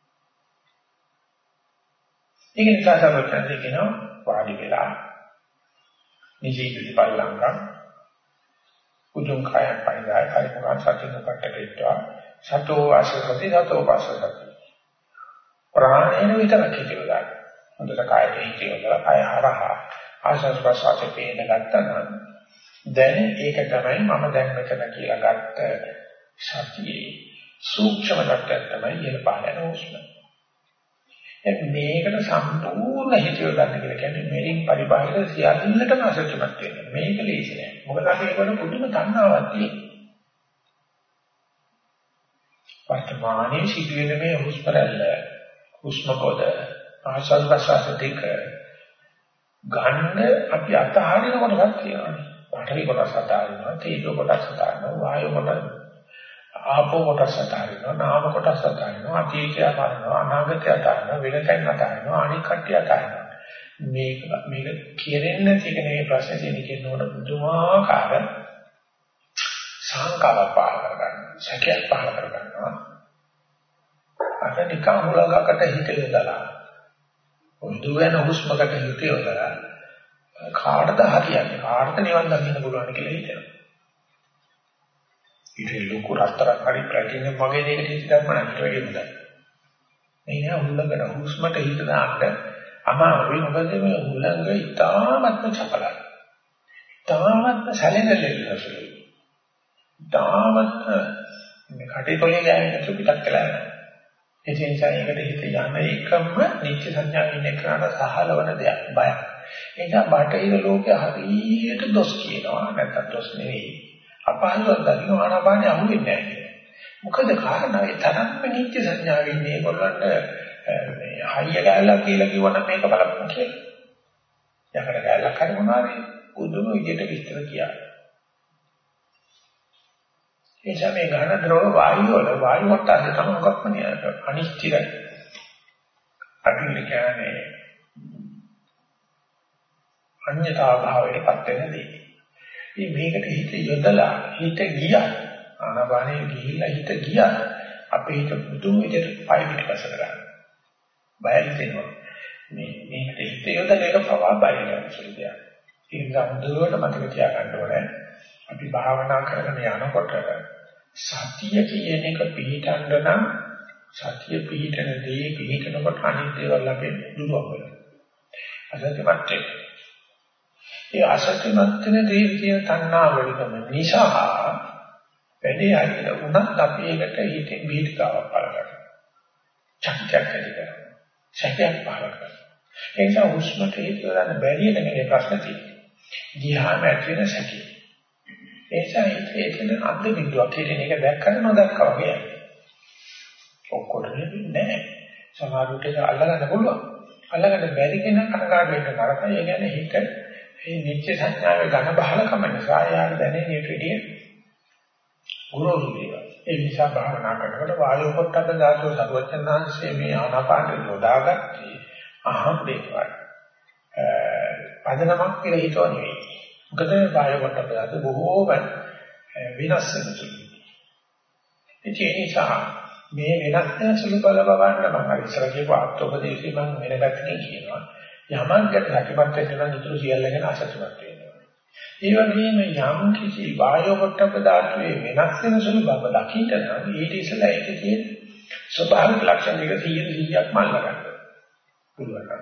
Speaker 1: ඒක නිසා තමයි කියනවා වාඩි වෙලා නිජීවිත පරිලංගම් උතුම් කායන් පරිදාය පරිපූර්ණ සතිය කොටටේට්වා සතෝ ආශසති සතෝ පාසසති ප්‍රාණේන විතරක් කියනවා. හොඳට කායයට හිතේවලා කාය හරහා ආශස් ප්‍රසවාස පේන ගත්තනම් දැන් ඒක තමයි මම දැන් මෙතන කියලා ගත්ත සතියේ සූක්ෂම ධර්මයක් තමයි ඉහළ පහළ යන උස්ම. මේකට සම්පූර්ණ හිතියව ගන්න කියලා කියන්නේ මෙලින් පරිබාහිර සියල්ලටම අසත්‍යමත් වෙනවා. මේක ලේසි නෑ. මොකද අපි ඒකට පුදුම තණ්හාවක් තියෙනවා. වර්තමානයේ සිදුවෙන මේ හුස්ම රැල්ල, හුස්ම පොද, ආශ්වාස ප්‍රශ්වාස දෙක ගන්න අපි අතහරින කොටසක් තියෙනවා. පඨවි කොටස අතහරිනවා, තේජෝ කොටස අතහරිනවා, වායෝ කොටස, ආපෝ කොටස අතහරිනවා, නාම කොටස අතහරිනවා, අතීතය අතහරිනවා, අනාගතය අතහරිනවා, වෙනතෙන් අතහරිනවා, අනික් කට්ටිය අතහරිනවා. මේක මේක කෙරෙන්නේ නැති එක නෙවෙයි ප්‍රශ්නේ තියෙන්නේ කියනකොට බුදුමාකාර සංකාවක් පහල කරගන්නවා සැකයක් පහල කරගන්නවා අර නිකන් හුලඟකට හිත යොදලා උදු වෙන හුස්මකට හිත යොදලා කාටද හරියන්නේ කාටද නිවන් දකින්න පුළුවන් කියලා හිතනවා ඉතින් ලොකු රත්තරන් හරි ප්‍රතින වගේ දෙයකට හිත ගන්න නම් ඊට වෙන්නේ නැහැ මේ හුලඟට හුස්මට හිත දාන්න අමාරුයි මොකද මේ හුලඟ ඉතාමත්ම චපලයි ඉතාමත්ම සැලෙනලෙල්ලසුයි ඉතාමත් මේ කටේතොලේ ගෑවෙන සුපිටක් කියලා යනවා ඒ නිසා ඒකට හිත යන එකම නිත්‍ය සංඥාවෙන් එක්කනට සහලවන දෙයක් බයක් ඒ නිසා බටහිර ලෝකයේ හරියට දොස් කියනවා නැත්නම් දොස් නෙවෙයි අපහසුවක් දකින්න ආනාපානිය අහුවෙන්නේ නැහැ මොකද කාරණා ඒ තරම්ම නිත්‍ය සංඥාවෙන් මේගොල්ලන්ට මේ හයිය ගෑල්ලා කියලා කිව්වනම් මේක බලන්න කියලා යකඩ ගෑල්ලක් හරි මොනවාරි උදුම විදියට විස්තර කියනවා එනිසා මේ ඝන ද්‍රව වායු වල වායු වට්ටය තමයි මොකක්ද කියන්නේ අනිශ්චිතයි අපි කියන්නේ අඤ්ඤතා භාවයටපත් වෙන දේ. ඉතින් මේකට හිත යොදලා හිත ගියා ආනාපානෙ ගිහිල්ලා හිත ගියා අපේ හිත පුදුම විදිහට පය පිටපස කරගන්න. බයල් වෙනවා. මේ මේකට හිත යොදලා එක පවා බය වෙනවා කියලා. ඒක ගන්නකොට මතක තියාගන්න ඕනේ. අපි භාවනා කරගෙන යනකොට සතිය කියන එක පිළිටන්න නම් සතිය පිළිටන දේ පිළිටනකොට අනිත් දේවල් අපේ දුරව වෙනවා. අසත්‍යමත් වෙනවා. ඒ අසත්‍යමත් වෙන දේ කියන තණ්හාවලිකම නිසා වැඩි අයිල උනත් අපි ඒකට හිතේ බීතිකාවක් පල කරනවා. චක්කයක් ඇති කරනවා. සැකයක් පල කරනවා. ඒ නිසා හුස්මට හේතුවන බැරිය නෙමෙයි ප්‍රශ්න තියෙන්නේ. ගියාම ඇති වෙන සැකය. ඒ නිසා ඒකෙන් අන්ත බිඳුවක් කියන එක දැක්කම නොදැක්කා වගේ. ඔක්කොටම නෑ. සමහරවිට ඒක අල්ලගන්න පුළුවන්. අල්ලගන්න බැරි කෙනා කනගාටු වෙන්න තරකයි. ඒ කියන්නේ හිත මේ නිත්‍ය සංඥාවේ ඝන බහලකම නිසා යාර දැනෙන්නේ ඊටදී ගුරුසු දේවා. ඒ නිසා භාවනා කරනකොට වායු පොට්ටබ්බ ධාතුව සර්වචන්නාංශයේ මේ ආනාපාන යොදාගත්තේ අහම්බේවයි. පදනමක් කියලා හිතුව නෙවෙයි. මොකද වායු පොට්ටබ්බ ධාතුව බොහෝම වෙනස් වෙනවා. ඒ නිසා මේ වෙනස් වෙන සුළු බල බවන්න මම ඉස්සර කියපු ආත්මෝපදේශي මම වෙන පැත්තකින් කියනවා. යමන්කට හැකියාවක් වෙනවා නිතර සියල්ලගෙන අසතුටක් වෙනවා. ඒ වගේම යම් කිසි වායෝ පොට්ටබ්බ ධාතුවේ වෙනස් වෙන සුළු බව දකින්න නම් ඊට ඉස්සෙල්ලා ඒකේ තියෙන ස්වභාවික ලක්ෂණ දෙක සීය සීයක් මල්ල ගන්න පුළුවන්.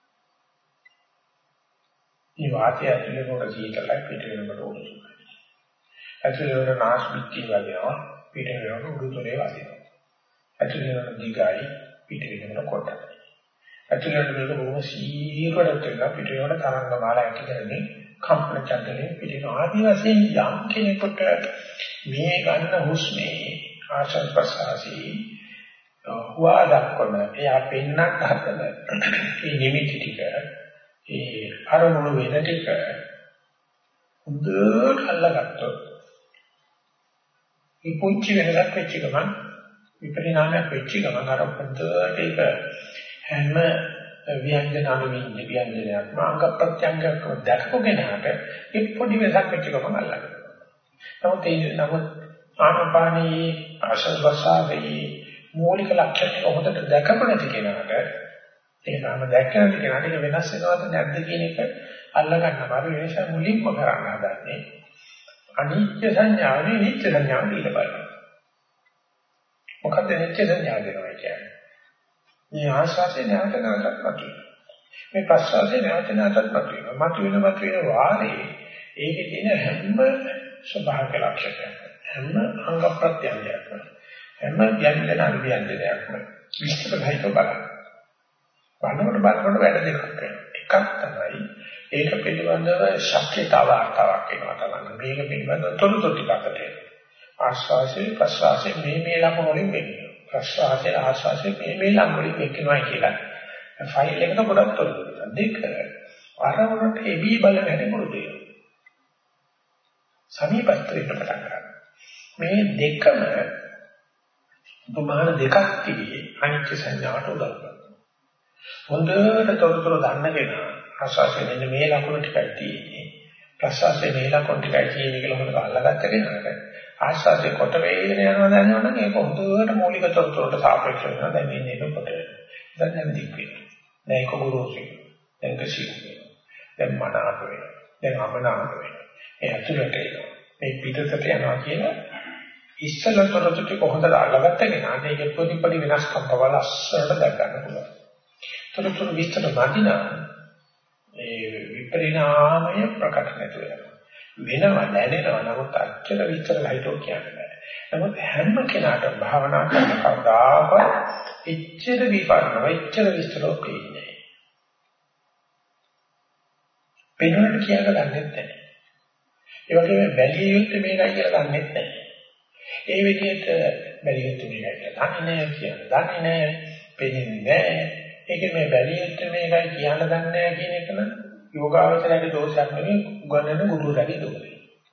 Speaker 1: මේ වාතය ඇතුලේ කොට සීතලයි පිට වෙනකොට උණුසුමයි. ඇතුලේ වල නාස්පිටි වගේවා පිට වෙනකොට උඩුතොලේ වදිනවා. ඇතුලේ වල දිගයි පිට වෙනකොට කොටයි. ඇතුලේ වල බොහොම සීරවට වෙනවා පිට වෙනකොට තරංග මාලා ඇතිකරන්නේ කම්පන චංචලයෙන් පිටින ආදි වශයෙන් යම් කෙනෙකුට මේ ගන්න හුස්මේ ආශ්වාස ප්‍රශ්වාසී හුවා දක්වන එයා පෙන්නක් හදන ඒ නිමිති ටික ඒ අරමුණු වෙන ටික හොඳට අල්ලගත්තොත් මේ පුංචි වෙනසක් වෙච්ච ගමන් විපරිණාමයක් වෙච්ච ගමන් අර පොඩ්ඩට ඒක හැම ව්‍යංජන අනුවින්නේ ව්‍යංජනයක් මාංග ප්‍රත්‍යංගයක් දැකපු කෙනාට ඒ පොඩි වෙනසක් වෙච්ච ගමන් අල්ලගන්නවා. නමුත් ඒ නමුත් ආනපානී ආශස්වසාවේ මූලික ලක්ෂණ හොඳට දැකපු නැති කෙනාට ඒ නම දැක්ක නැති කෙනාට ඒක වෙනස් වෙනවද නැද්ද කියන එක අල්ලගන්න බැරි නිසා මුලින්ම කරන්න හදන්නේ අනිත්‍ය සංඥාවේ නිත්‍ය සංඥාව දීලා බලන්න. මොකද නිත්‍ය සංඥාව දෙනවා කියන්නේ මේ ආශාසය නැවත නැවතත් මතුවෙනවා. මේ ප්‍රසවාසය නැවත නැවතත් මතුවෙනවා. මතුවෙන මතුවෙන වාරේ ඒකේ තියෙන හැම ස්වභාවික ලක්ෂණයක්ම හැම අංග ප්‍රත්‍යංගයක්ම හැම ව්‍යංජන අනුව්‍යංජනයක්ම විස්තරයික බලන්න. බලනකොට බලනකොට වැඩ දෙකක් වෙනවා. එකක් තමයි ඒක පිළිබඳව ශක්්‍යතාව අර්ථාවක් වෙනවා තමයි. මේක පිළිබඳව තොරතුරු ටිකක් තියෙනවා. ආශාසය ප්‍රසවාසය මේ මේ ලක්ෂණ වලින් වෙන්නේ. ප්‍රශ්වාසය ආශ්වාසය මේ මේ ලං වලින් වෙනවා කියලා. ෆයිල් එකට ගොඩක් තොරතුරු දෙක ආරවණට එබී බලන හැටි මොකද? සමීපස්ත්‍රයට පටන් ගන්නවා. මේ දෙකම ප්‍රමාණ දෙකක් තිබී අනිත්‍ය සංඥාවට උදව් කරනවා. හොඳට තොරතුරු දන්න කෙනා ආශාසයෙන් මෙන්න මේ ලකුණු ටිකයි තියෙන්නේ. ප්‍රසවාසයේ මේ ලකුණු ටිකයි තියෙන්නේ කියලා හොඳට අල්ලගත්ත කෙනාට ආශාසයේ කොට වේගෙන යනවා දැනනවනම් ඒක හොඳට මූලික තොරතුරට සාපේක්ෂව වෙනවා. දැන් මේ නේද කොට වෙනවා. දැන් නම් දික් වෙනවා. දැන් ඒක ගුරුසි. දැන් කසිය වෙනවා. දැන් මනාප වෙනවා. දැන් අපනාප වෙනවා. ඒ අතුලට එනවා. මේ පිටතට යනවා කියලා ඉස්සලතරට ටික හොඳට අල්ලගත්ත කෙනාට ඒක පොඩි වෙනස්කම් පවල අස්සරට දැක් ගන්න පුළුවන්. තොරතුරු විස්තර නැතිනම් ඒ විපරිණාමය ප්‍රකට නැතු වෙනවා. වෙනවා දැනෙනවා නමුත් අච්චර විස්තර ලයිටෝ කියන්නේ නැහැ. නමුත් හැම කෙනාටම භාවනා කරන කවදාකවත් එච්චර විපරිණාම එච්චර විස්තරෝ පේන්නේ නැහැ. පේනවට කියලා ගන්නෙත් නැහැ. ඒ වගේම බැලිය යුත්තේ මේකයි කියලා ගන්නෙත් නැහැ. ඒ විදිහට බැලිය යුත්තේ මේකයි කියලා දන්නේ නැහැ කියන්නේ. දන්නේ නැහැ, පේන්නේ නැහැ. ඒක මේ බැලිය යුත්තේ මේකයි කියන්න දන්නේ නැහැ කියන එක නම් යෝගාවචරයේ දෝෂයක් නෙවෙයි උගන්වන ගුරුවරයාගේ දෝෂය.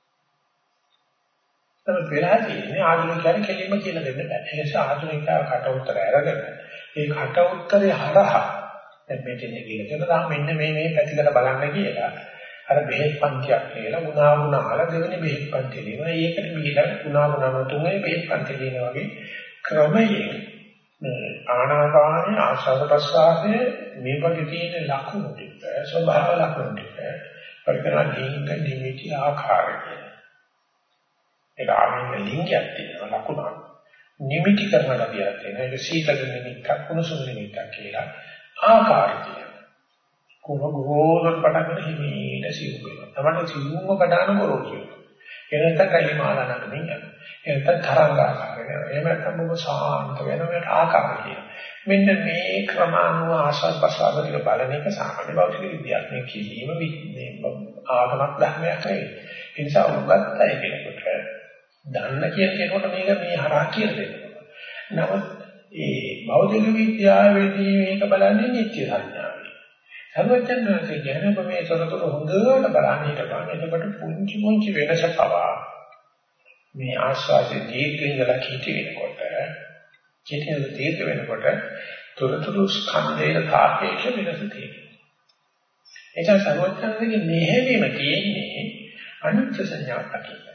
Speaker 1: තමයි වෙලා තියෙන්නේ ආධුනිකයන් කෙලින්ම කියලා දෙන්න බෑ. ඒ නිසා ආධුනිකයා කට උත්තර අරගෙන ඒ කට උත්තරේ හරහා දැන් මේ දෙන්නේ කියලා කියනවා මෙන්න මේ මේ පැතිකඩ බලන්න කියලා. අර බෙහෙත් පන්තියක් කියලා ගුණා ගුණාල දෙවෙනි බෙහෙත් පන්තිය දෙනවා. ඒකට බීලා ගුණා ගුණාල තුන්වෙනි බෙහෙත් පන්තිය දෙනවා වගේ ක්‍රමයෙන් ආනාපාන ආශ්වාස ප්‍රශ්වාසයේ මේ වගේ තියෙන ලක්ෂණ ටික ස්වභාව ලක්ෂණ ටික පරිකරණ ලිංග නිමිති ආකාරය ඒක ආමින ලිංගයක් තියෙනවා ලකුණ නිමිති කරන ගතියක් තියෙනවා ඒක සීතල නිමිත්තක් කුණුසුම නිමිත්තක් කියලා ආකාරය තියෙනවා කුණුගෝලන් පටන් හිමීට සිව් වෙනවා තමයි සිව්ම පටාන කරෝකිය එනත කලි මාලානට මියන එනත තරංගාකාරය එහෙම නැත්නම් ඔබ සාන්ත වෙනවට ආකාරය මෙන්න මේ ක්‍රමානුව ආශාස් ප්‍රසාදික බලන එක සාමාන්‍ය භෞතික විද්‍යාත්මක කිරීම මේ ආගමක් ධර්මයක් නෙවෙයි ඒ නිසා උගත් අය කෙනෙකුට දන්න කියන කෙනෙකුට මේක මේ හරහා කියලා දෙනවා නමුත් ඒ භෞතික විද්‍යාවේදී මේක බලන්නේ නිත්‍ය සංඥාවයි සර්වඥාන්සේ කියන ඔබ මේ සතරතොර හොඳට බලන්න හිටපන් එතකොට පුංචි පුංචි වෙනස පවා මේ ආස්වාදයේ දීර්ඝ ඉඳලා කිටි වෙනකොට කිටින දීර්ඝ වෙනකොට තොරතුරු ස්කන්ධයේ තාපේක්ෂ වෙනස තියෙනවා ඒක සර්වඥාන්සේගේ මෙහෙවීම තියෙන්නේ අනිත්‍ය සංඥාවක් දකින්න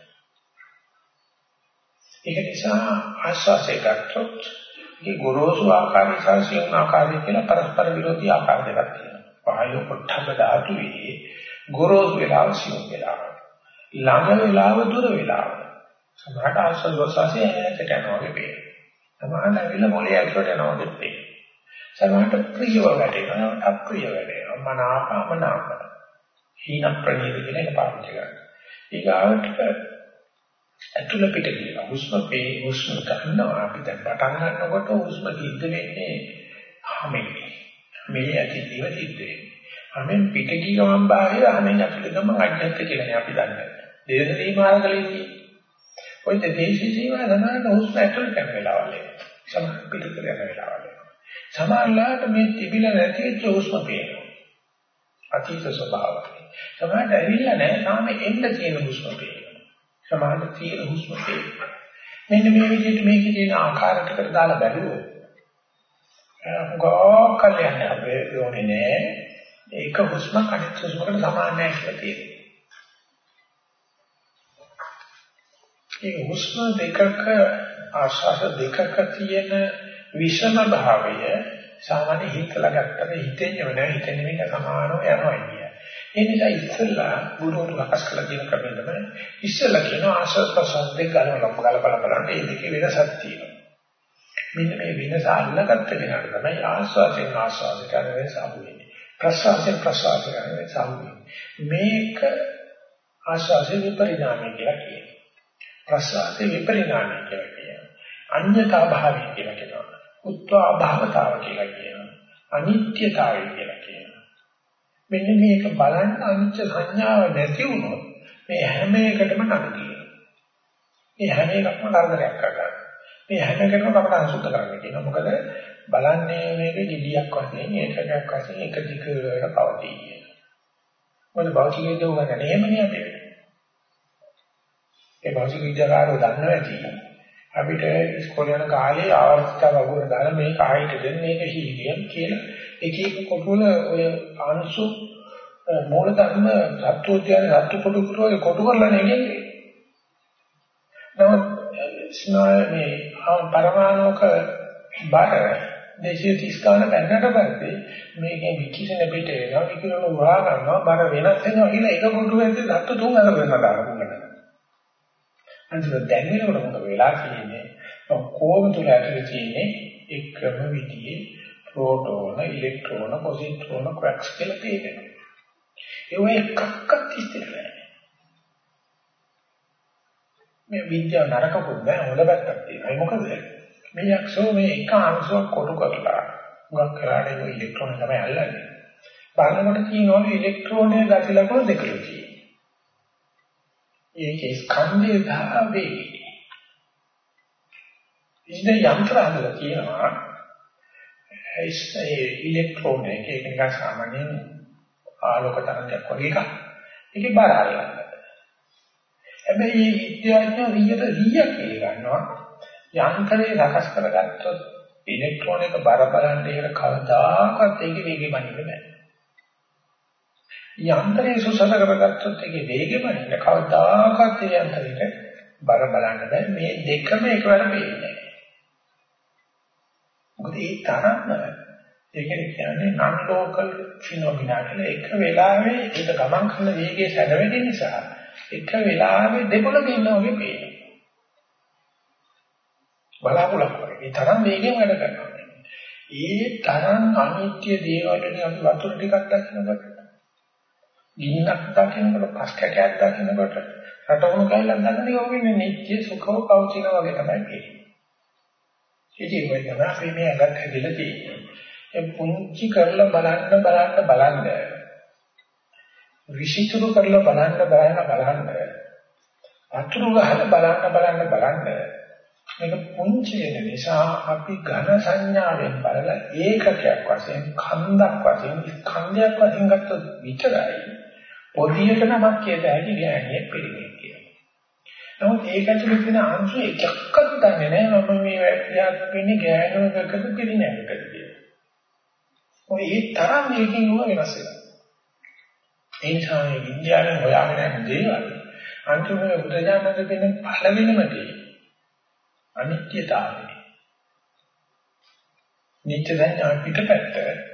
Speaker 1: ඒක නිසා ආස්වාදයේ ගත්තොත් මේ ගොරෝසු ආකාරය සහ සියුම් ආකාරය කියලා පරස්පර විරෝධී ආකාර දෙකක් තියෙනවා පායෝ පොට්ටබ ධාතුවේ ගොරෝසු වෙලාව සියුම් වෙලාව ළඟ වෙලාව දුර වෙලාව සමහරට ආස්වාද වසාසේ ඇහැට යනවා වගේ සමහරට ඇවිල්ලා මොලේ ඇතුලට යනවා වගේ සමහරට ප්‍රියව වැටෙනවා අප්‍රිය වැටෙනවා මනාපමනාප හීන ප්‍රණීත කියන එක පාවිච්චි කරනවා ඊගාවට ඇතුළ පිට කියන හුස්ම පේ හුස්ම ගන්නවා අපි දැන් පටන් ගන්නකොට හුස්ම සිද්ධ වෙන්නේ හැමෙයි මේ ඇති ජීව සිද්ධ වෙන්නේ. හැමෙන් පිට ගියවම් බාහිර හැමෙන් ඇතුළේ ගම අඥාත කියලා අපි දන්නේ. දේශ සීමාවකලදී ඔය දේශ සීමාව ගණනක හුස්ම ඇතුළේ කරන වෙලාවල් එනවා. සමහර පිටතට යන වෙලාවල් එනවා. සමහරලාට මේ තිබිලා නැති වෙච්ච හුස්ම පේනවා. අතීත ස්වභාවය. සමහරට ඇවිල්ලා නැහැ තාම එන්න තියෙන හුස්ම පේනවා. සමහරට තියෙන හුස්ම පේනවා. මෙන්න මේ විදිහට මේකේ තියෙන ආකාරයකට දාලා බැලුවොත් ගෝකල්යන් අපේ යෝනේ නෑ ඒක හුස්ම අනිත් හුස්මකට සමාන නෑ කියලා තියෙනවා. ඒ හුස්ම දෙකක ආශ්වාස දෙකක තියෙන විෂම භාවය සාමාන්‍ය හිතලා ගත්තම හිතෙන්නේ නෑ හිතන්නේ මේක සමානව යනවා කියන්නේ. ඒ නිසා ඉස්සෙල්ලා ගුරුවරු වකස් කළ දින ක්‍රමෙ තමයි ඉස්සෙල්ලා කියන ආශ්වාස ප්‍රශ්වාස දෙක ගලවලා ගලපලා බලන්න මේ දෙකේ වෙනසක් තියෙනවා. මෙන්න මේ වෙනස අල්ලගත්ත කෙනාට තමයි ආස්වාදයෙන් ආස්වාද කරන වෙනස අහු වෙන්නේ. ප්‍රසවාසයෙන් ප්‍රසවාස කරන වෙනස අහු වෙන්නේ. මේක ආස්වාදයේ විපරිණාමය කියලා කියනවා. ප්‍රසවාසයේ විපරිණාමය කියලා කියනවා. අඤ්ඤතා භාවය කියලා කියනවා. උත්වා භාවතාව කියලා කියනවා. අනිත්‍යතාවය කියලා කියනවා. මෙන්න මේක බලන්න අනිත්‍ය සංඥාව නැති වුණොත් මේ හැම එකටම නැතිවෙනවා. මේ හැම එකක්ම කරදරයක් කරගන්නවා. මේ හැම එකකම අපට අනුසුද්ධ කරන්න කියනවා. මොකද බලන්නේ මේක gediyak වශයෙන් ඒකකයක් වශයෙන් එක දිගට පවතී කියන. මොකද භෞතික විද්‍යාව ගන්න එහෙමනේ අපි. ඒ භෞතික විද්‍යාවරෝ දන්නවා ඇති. අපිට ඉස්කෝලේ යන කාලේ ආවර්තික වගුර දාලා මේ කායිට දෙන මේක හීලියම් කියලා එක එක කොටුවල ඔය අනුසු මූල ධර්ම සත්‍යෝත්‍යන සත්‍ය කොට කොට කොට කරලා නෙගෙන්නේ. නමුත් ස්නායුනේ පරමාණුක බර දෙසිය තිස් ගාන බැන්නට පස්සේ මේකේ විකිසන පිට වෙනවා විකිරණ උරා ගන්නවා බර වෙනස් වෙනවා කියලා එක කොටුව ඇතුලේ සත්‍ය තුන් අරගෙන දානවා. අන්තිම දැන් වෙනකොට මොකද වෙලා තියෙන්නේ? කොහොම තුල ඇතුලේ තියෙන්නේ එකම විදිහේ ප්‍රෝටෝන, ඉලෙක්ට්‍රෝන, පොසිට්‍රෝන, ක්වැක්ස් කියලා තියෙනවා. ඒ වගේ එකක්වත් ඉස්තර නැහැ. මේ විද්‍යාව නරකකුත් නෑ හොඳ පැත්තක් තියෙනවා. ඒ මොකද මේ යක්ෂෝ මේ එක අංශුවක් කොටු කරලා ගොඩක් කරාට ඒ ඉලෙක්ට්‍රෝන තමයි අල්ලන්නේ. බලනකොට කියනවා ඉලෙක්ට්‍රෝනයේ ගති ලකුණු දෙකලු තියෙනවා. ඒකේ ස්කන්ධය ධාවේ. ඉතින් යන්ත්‍ර හදලා කියනවා ඒ ඉලෙක්ට්‍රෝන එක එක නිකන් සාමාන්‍යයෙන් ආලෝක තරංගයක් වගේ එකක්. ඒකේ බර අල්ලන්න. හැබැයි මේ විද්‍යාඥයෝ ඊට ඊයක් ගන්නවා යන්ත්‍රේ සකස් කරගත්තොත් ඉලෙක්ට්‍රෝන එක බර බලන්න ඒක කවදාකවත් ඒකේ වේගෙ බඳින්න බෑ. යන්ත්‍රේ සුසල කරගත්තොත් ඒකේ වේගෙ බඳින්න කවදාකවත් ඒ යන්ත්‍රෙට බර බලන්න බෑ. මේ දෙකම එකවර වෙන්නේ. මොකද ඒ තරම්ම ඒක කියන්නේ non local phenomena කියලා එක වෙලාවෙ ඒක ගමන් කරන වේගයේ සැදවෙන නිසා එක වෙලාවෙ දෙපොළක ඉන්නා වගේ පේනවා. බලාපොරොත්තු කරේ. ඒ තරම් වේගෙන් වැඩ කරනවා. ඒ තරම් අනිත්‍ය දේවල් වලින් අපි වතුර ටිකක් දකින්නකොට, ගින්නක් දකින්නකොට, පස් කැටයක් දකින්නකොට, රටවුණු කයිලක් දකින්න එක වෙන්නේ නිත්‍ය සුඛව පවතින වගේ තමයි පේන්නේ. ඉතින් මේ තමයි අපි මේ අගත් හැදිලා තියෙන්නේ. ඒ පුංචි කරලා බලන්න බලන්න බලන්න විශේෂතු කරලා බලන්න බලන්න බලන්න අතුරු ගහලා බලන්න බලන්න බලන්න මේක පුංචි වෙන නිසා අපි ඝන සංඥාවෙන් බලලා ඒකකයක් වශයෙන් ඛණ්ඩක් වශයෙන් ඛණ්ඩයක් වශයෙන් ගත්තොත් විතරයි පොදියට නමක් කියත හැකි ගෑණියෙක් පිළිගන්නේ කියලා. නමුත් ඒක ඇතුළේ තියෙන අංශු එකක්වත් දන්නේ නැහැ මම මේ වැඩියක් වෙන්නේ ගෑණියෙකුට පිළිනැමකට කියලා. ඔය ඒ තරම් මේකේ නුව වෙනස් වෙනවා. ඒ නිසා මේ විද්‍යාවෙන් හොයාගෙන යන දේවල් අන්තිමට බුදුජානක දෙන පළවෙනිම දේ අනිත්‍යතාවය. නිත්‍ය සංඥා පිටපැත්ත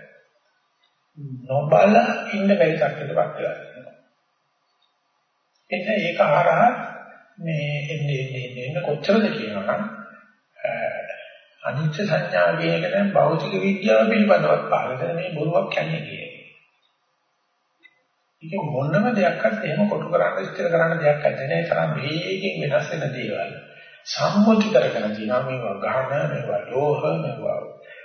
Speaker 1: නොබල ඉන්න බැරි සත්‍යයකට වත් වෙලා තියෙනවා. එතන ඒක ආරහා මේ එන්නේ එන්නේ එන්නේ කොච්චරද කියනවා නම් අනිත්‍ය සංඥා කියන එක දැන් භෞතික විද්‍යාව පිළිබඳව පාරකට මේ බොරුවක් කියන්නේ කියන්නේ. ඒක මොනම දෙයක්වත් එහෙම කොටු කරන්න ඉස්තර කරන්න දෙයක් නැහැ. ඒ තරම් වේගයෙන් වෙනස් වෙන දේවල් සම්මුති කරගෙන තියෙනවා. මේවා ගහන, මේවා ලෝහ, මේවා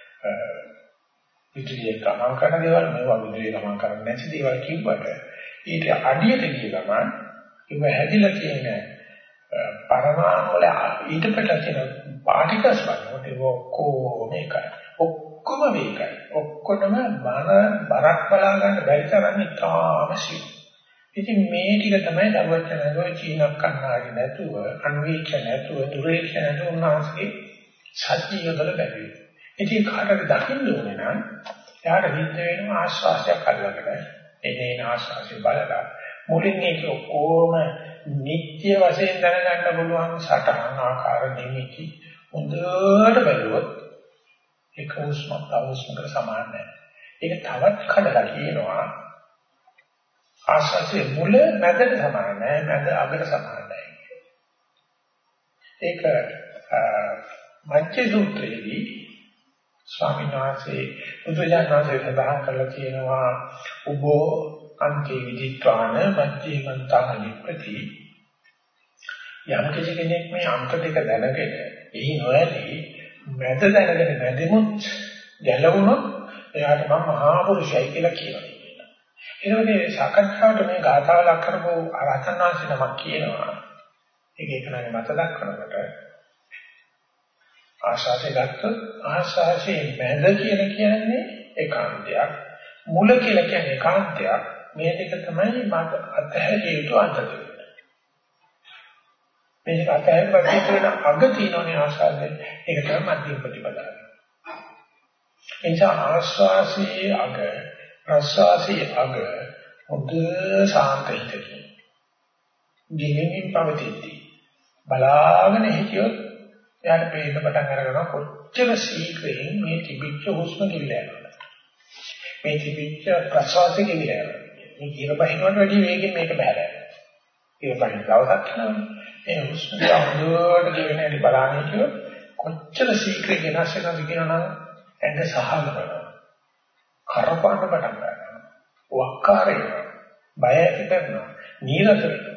Speaker 1: විදුලිය ගමන් කරන දේවල්, මේවා විදුලිය ගමන් කරන්නේ නැති දේවල් කිව්වට ඊට අඩියට ගිය ගමන් ඒව හැදිලා තියෙන පරමාණු වල ඊට පිටට තියෙන පාටිකල්ස් වලට ඒක ඔක්කොම එකයි. ඔක්කොම මේකයි. ඔක්කොටම බර බරක් බලා ගන්න බැරි තරම් ඉතාම සිව්. ඉතින් මේ ටික තමයි දවචනදෝ චීනක් කන්නාඩි නැතුව, අන්වීක්ෂණ නැතුව, දුරේක්ෂණ නැතුව උන්වහන්සේ සත්‍ය යොදලා බැලුවේ. ඉතින් කාටද දකින්න ඕනේ නම් එයාට හිත වෙන ආශ්වාසයක් අල්ලගෙන එනේ ආශ්වාසය බලලා මුලින් මේක ඔක්කොම නිත්‍ය වශයෙන් දැනගන්න පුළුවන් සටහන් ආකාර නිමිති හොඳට බැලුවොත් ඒක උස්මත් අවශ්‍යකට සමාන නැහැ. ඒක තවත් කඩලා කියනවා ආශ්වාසයේ මුල මැදට සමාන නැහැ, මැද අගට සමාන නැහැ. ඒක මච්චේ සූත්‍රයේදී ස්වාමීන් වහන්සේ බුදුජානක වහන්සේ සඳහන් කරලා තියෙනවා උබෝ අන්ති විදිත්වාන මච්චේ මන්තාලිපති යම් කෙනෙක් මේ අන්ත දෙක දැනගෙන එහි නොයදී මැද දැනගෙන මැදෙමුත් ගැලවුණොත් එයාට මම මහා පුරුෂයයි කියලා කියනවා. ඒකනේ සාකච්ඡාවට මේ ගාථාව ලක් කරපු අරහතන් වහන්සේ නමක් කියනවා. ඒක එකනගේ මත දක්වනකොට ආශාසය ගත්තොත් ආශාසයේ මැද කියලා කියන්නේ ඒකාන්තයක්, මුල කියලා කියන්නේ ඒකාන්තයක්. මේ දෙක තමයි මත අතහැරිය යුතු අන්ත දෙක. මේක අතහැරලා තියෙන අග තියෙනනේ ආශාසය. ඒක තමයි මධ්‍යම ප්‍රතිපදාව. එනිසා ආශාසයේ අග, ප්‍රසවාසයේ අග, හොඳ සාන්ත හිතකින් ගෙවෙමින් පවතිද්දී බලාගෙන හිටියොත් එයාට පේන්න පටන් අරගනවා කොච්චර ශීඝ්‍රයෙන් මේ තිබිච්ච හුස්ම කිවිලා යනවා. මේ තිබිච්ච ප්‍රසවාසය කිවිලා යනවා. මේ කියන බහිනවට වැඩි වේගෙන් මේක බහැලා යනවා. ඒ බහින දවසක් යනවා. ඒ හුස්ම දිහාට ගෙවෙන හැටි බලන්න හිටියොත් කොච්චර ශීඝ්‍රයෙන් වෙනස් වෙනවද කියනවා නම් ඇඟ සහල වෙනවා. කරපාන්න පටන් ගන්නවා. වක්කාරය වෙනවා. බය ඇති කරනවා. නීරස වෙනවා.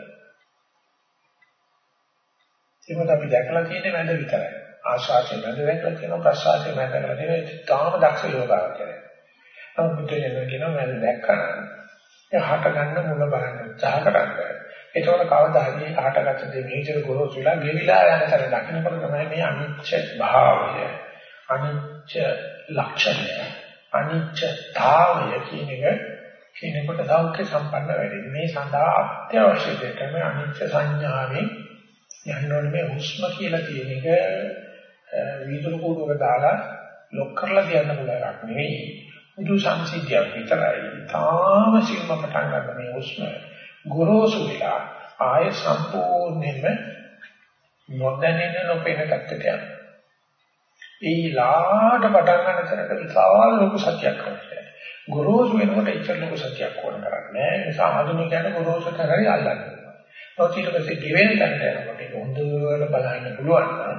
Speaker 1: ඒකත් අපි දැකලා තියෙන්නේ මැද විතරයි. ආශාසයෙන් මැද දැකලා තියෙනවා ප්‍රසආසයෙන් මැද දැකලා තියෙනවා. තාම දක්ෂ යෝගාවචරය. නමුත් බුදුරජාණන් කියනවා මැද දැක්කම ඒ හට ගන්න මුල බලන්න උත්සාහ කරන්න. ඒකවල කවදා හරි හටගත්ත දේ මේචර ගොරෝසුලා ගෙවිලා යන තර දකින්නකොට තමයි මේ අනිච්ච භාවය, අනිච්ච ලක්ෂණය, අනිච්චතාවය කියන එක කියනකොට සෞඛ්‍ය සම්පන්න වෙන්නේ. මේ සඳහා අත්‍යවශ්‍ය දෙයක් තමයි අනිච්ච සංඥාවෙන් යන්නෝනේ මේ හුස්ම කියලා කියන එක විදුරු කුඩුවක දාලා ලොක් කරලා තියන්න පුළුවන් එකක් නෙවෙයි. මුදු සංසිද්ධියක් විතරයි. තාම සිල්ම පටන් ගන්න මේ හුස්ම ගොරෝසු වෙලා ආය සම්පූර්ණයෙන්ම නොදැනෙන නොපෙනෙන තත්ත්වයට යනවා. ඒ ලාඩ පටන් ගන්න තැනක විශාල ලොකු සත්‍යයක් වගේ. ගොරෝසු වෙනකොට ඉච්ඡා ලොකු සත්‍යයක් වුණ කරන්නේ. ඒ නිසා ආධුනිකයන් ගොරෝසු කරරි අල්ලන්නේ. ඊට පස්සේ ගෙවෙන තැනට යනකොට ඒක හොඳට බලන්න පුළුවන් නම්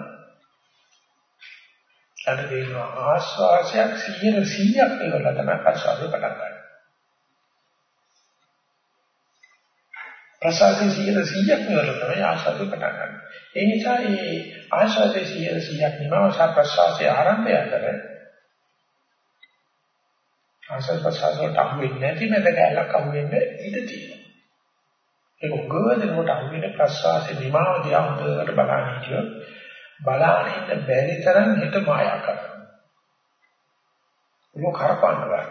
Speaker 1: අර දේනවා ආස්වාසයක් සියයට සීයක් ඉවරලා තමයි ප්‍රසාරේ පටන් ගන්න. ප්‍රසාරේ සියයට සීයක් ඉවරලා තමයි ආස්වාදේ පටන් ගන්න. ඒ නිසා මේ ආස්වාදේ සියයට සීයක් නිමවස ප්‍රසාරේ ආරම්භය අතර ආස්වාද ප්‍රසාරයට අහු වෙන්නේ නැති මැද ගැලක් අහු වෙන්නේ ඉඳ තියෙනවා. ඒක උගවදනකොට අහුවෙන ප්‍රසවාසයේ විමාව දිහා හොඳට බලන්න හිටියොත් බලන්න ඉන්න බැරි තරම් හිත මායා කරනවා. ඒක කරපන්න ගන්න.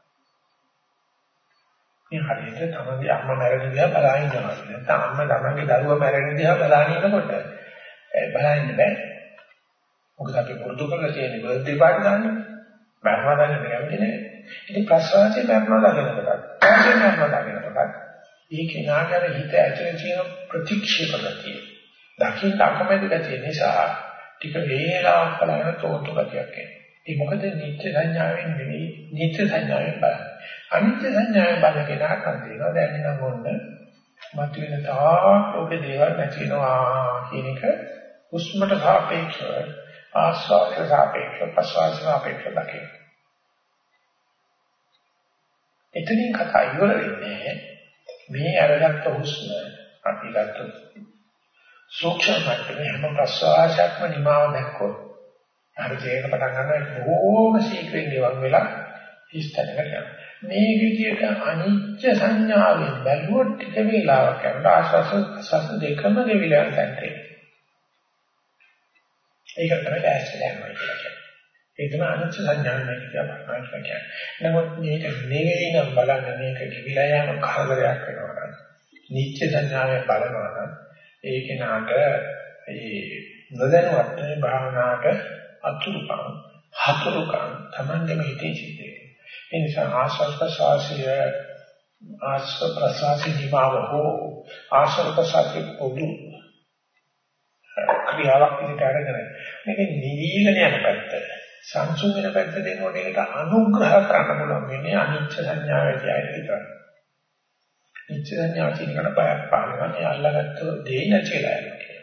Speaker 1: මේ හරියට තමයි අම්මා මැරෙන දිහා බලන ඉන්නවා. නැත්නම් අම්මා ළමගේ දරුවා මැරෙන දිහා බලන ඉන්නකොට බලන්න බෑ. මොකද අපි පුරුදු කරලා තියෙන බර්ත්ඩේ පාටි ගන්න. මරනවා ගන්න බැහැ නේද? ඉතින් ප්‍රසවාසයේ මරනවා ගන්නකොට, ආයෙත් මරනවා ගන්නකොට ඒක නාගර හිත ඇතුලේ තියෙන ප්‍රතික්ෂේප ගතිය. දකින්න අකමැති ගතිය නිසා ටික වේලාවක් බලන තෝතු ගතියක් එනවා. ඒ මොකද නිත්‍ය සංඥාවෙන් නෙවෙයි නිත්‍ය සංඥාවෙන් බලන. අනිත්‍ය සංඥාවෙන් බලගෙන හරිනවා දැන් නම් මොන්න මතුවෙන තාක් ඔබේ දේවල් නැතිනවා කියන එක උස්මට සාපේක්ෂව ආස්වාදයට සාපේක්ෂව ප්‍රසවාසයට සාපේක්ෂව දකින්න. එතනින් කතා ඉවර වෙන්නේ මේ අරගත්ත හුස්ම අපි ගත්ත සූක්ෂම මට්ටමේ හැම ප්‍රසවාසයක්ම නිමාව දැක්කොත් අර ජීවිත පටන් ගන්න බොහෝම ශීඝ්‍රයෙන් ගෙවන් වෙලා ඉස්තනකට යනවා. මේ විදිහට අනිච්ච සංඥාවෙන් බැලුවොත් ටික වේලාවක් යනකොට ආස්වාස ප්‍රසවාස දෙකම ගෙවිලා යනවා. ඒක තමයි ඇස්ලෙන් වෙන්නේ කියලා කියන්නේ. ඒ තමයි අනිච්ච සංඥාවෙන් කියන්නේ. නමුත් මේක නෙවෙයි නම් බලන්න මේක ගෙවිලා යන කරදරයක් වෙනවා නම් නිත්‍ය සංඥාවෙන් බලනවා නම් ඒක නාට ඒ නොදැනුවත් මේ භාවනාවට අතුරුකම් හතුරුකම් තමන්ගේම හිතේ සිද්ධ වෙනවා. ඒ නිසා ආස්වාද ප්‍රසවාසය ආස්වාද ප්‍රසවාසී නිමාව හෝ ආස්වාද ප්‍රසවාසී පොදු ක්‍රියාවක් විදිහට අරගෙන මේක නිවිලන යන පැත්ත සංසුන් වෙන පැත්ත දෙනකොට ඒකට අනුග්‍රහ කරන්න පුළුවන් වෙන්නේ අනිච්ච සංඥාවයි කියයි. නිච්ච සංඥාව කියන එකට බයක් පානවා. මේ අල්ලගත්ත දේ නැතිලා යනවා.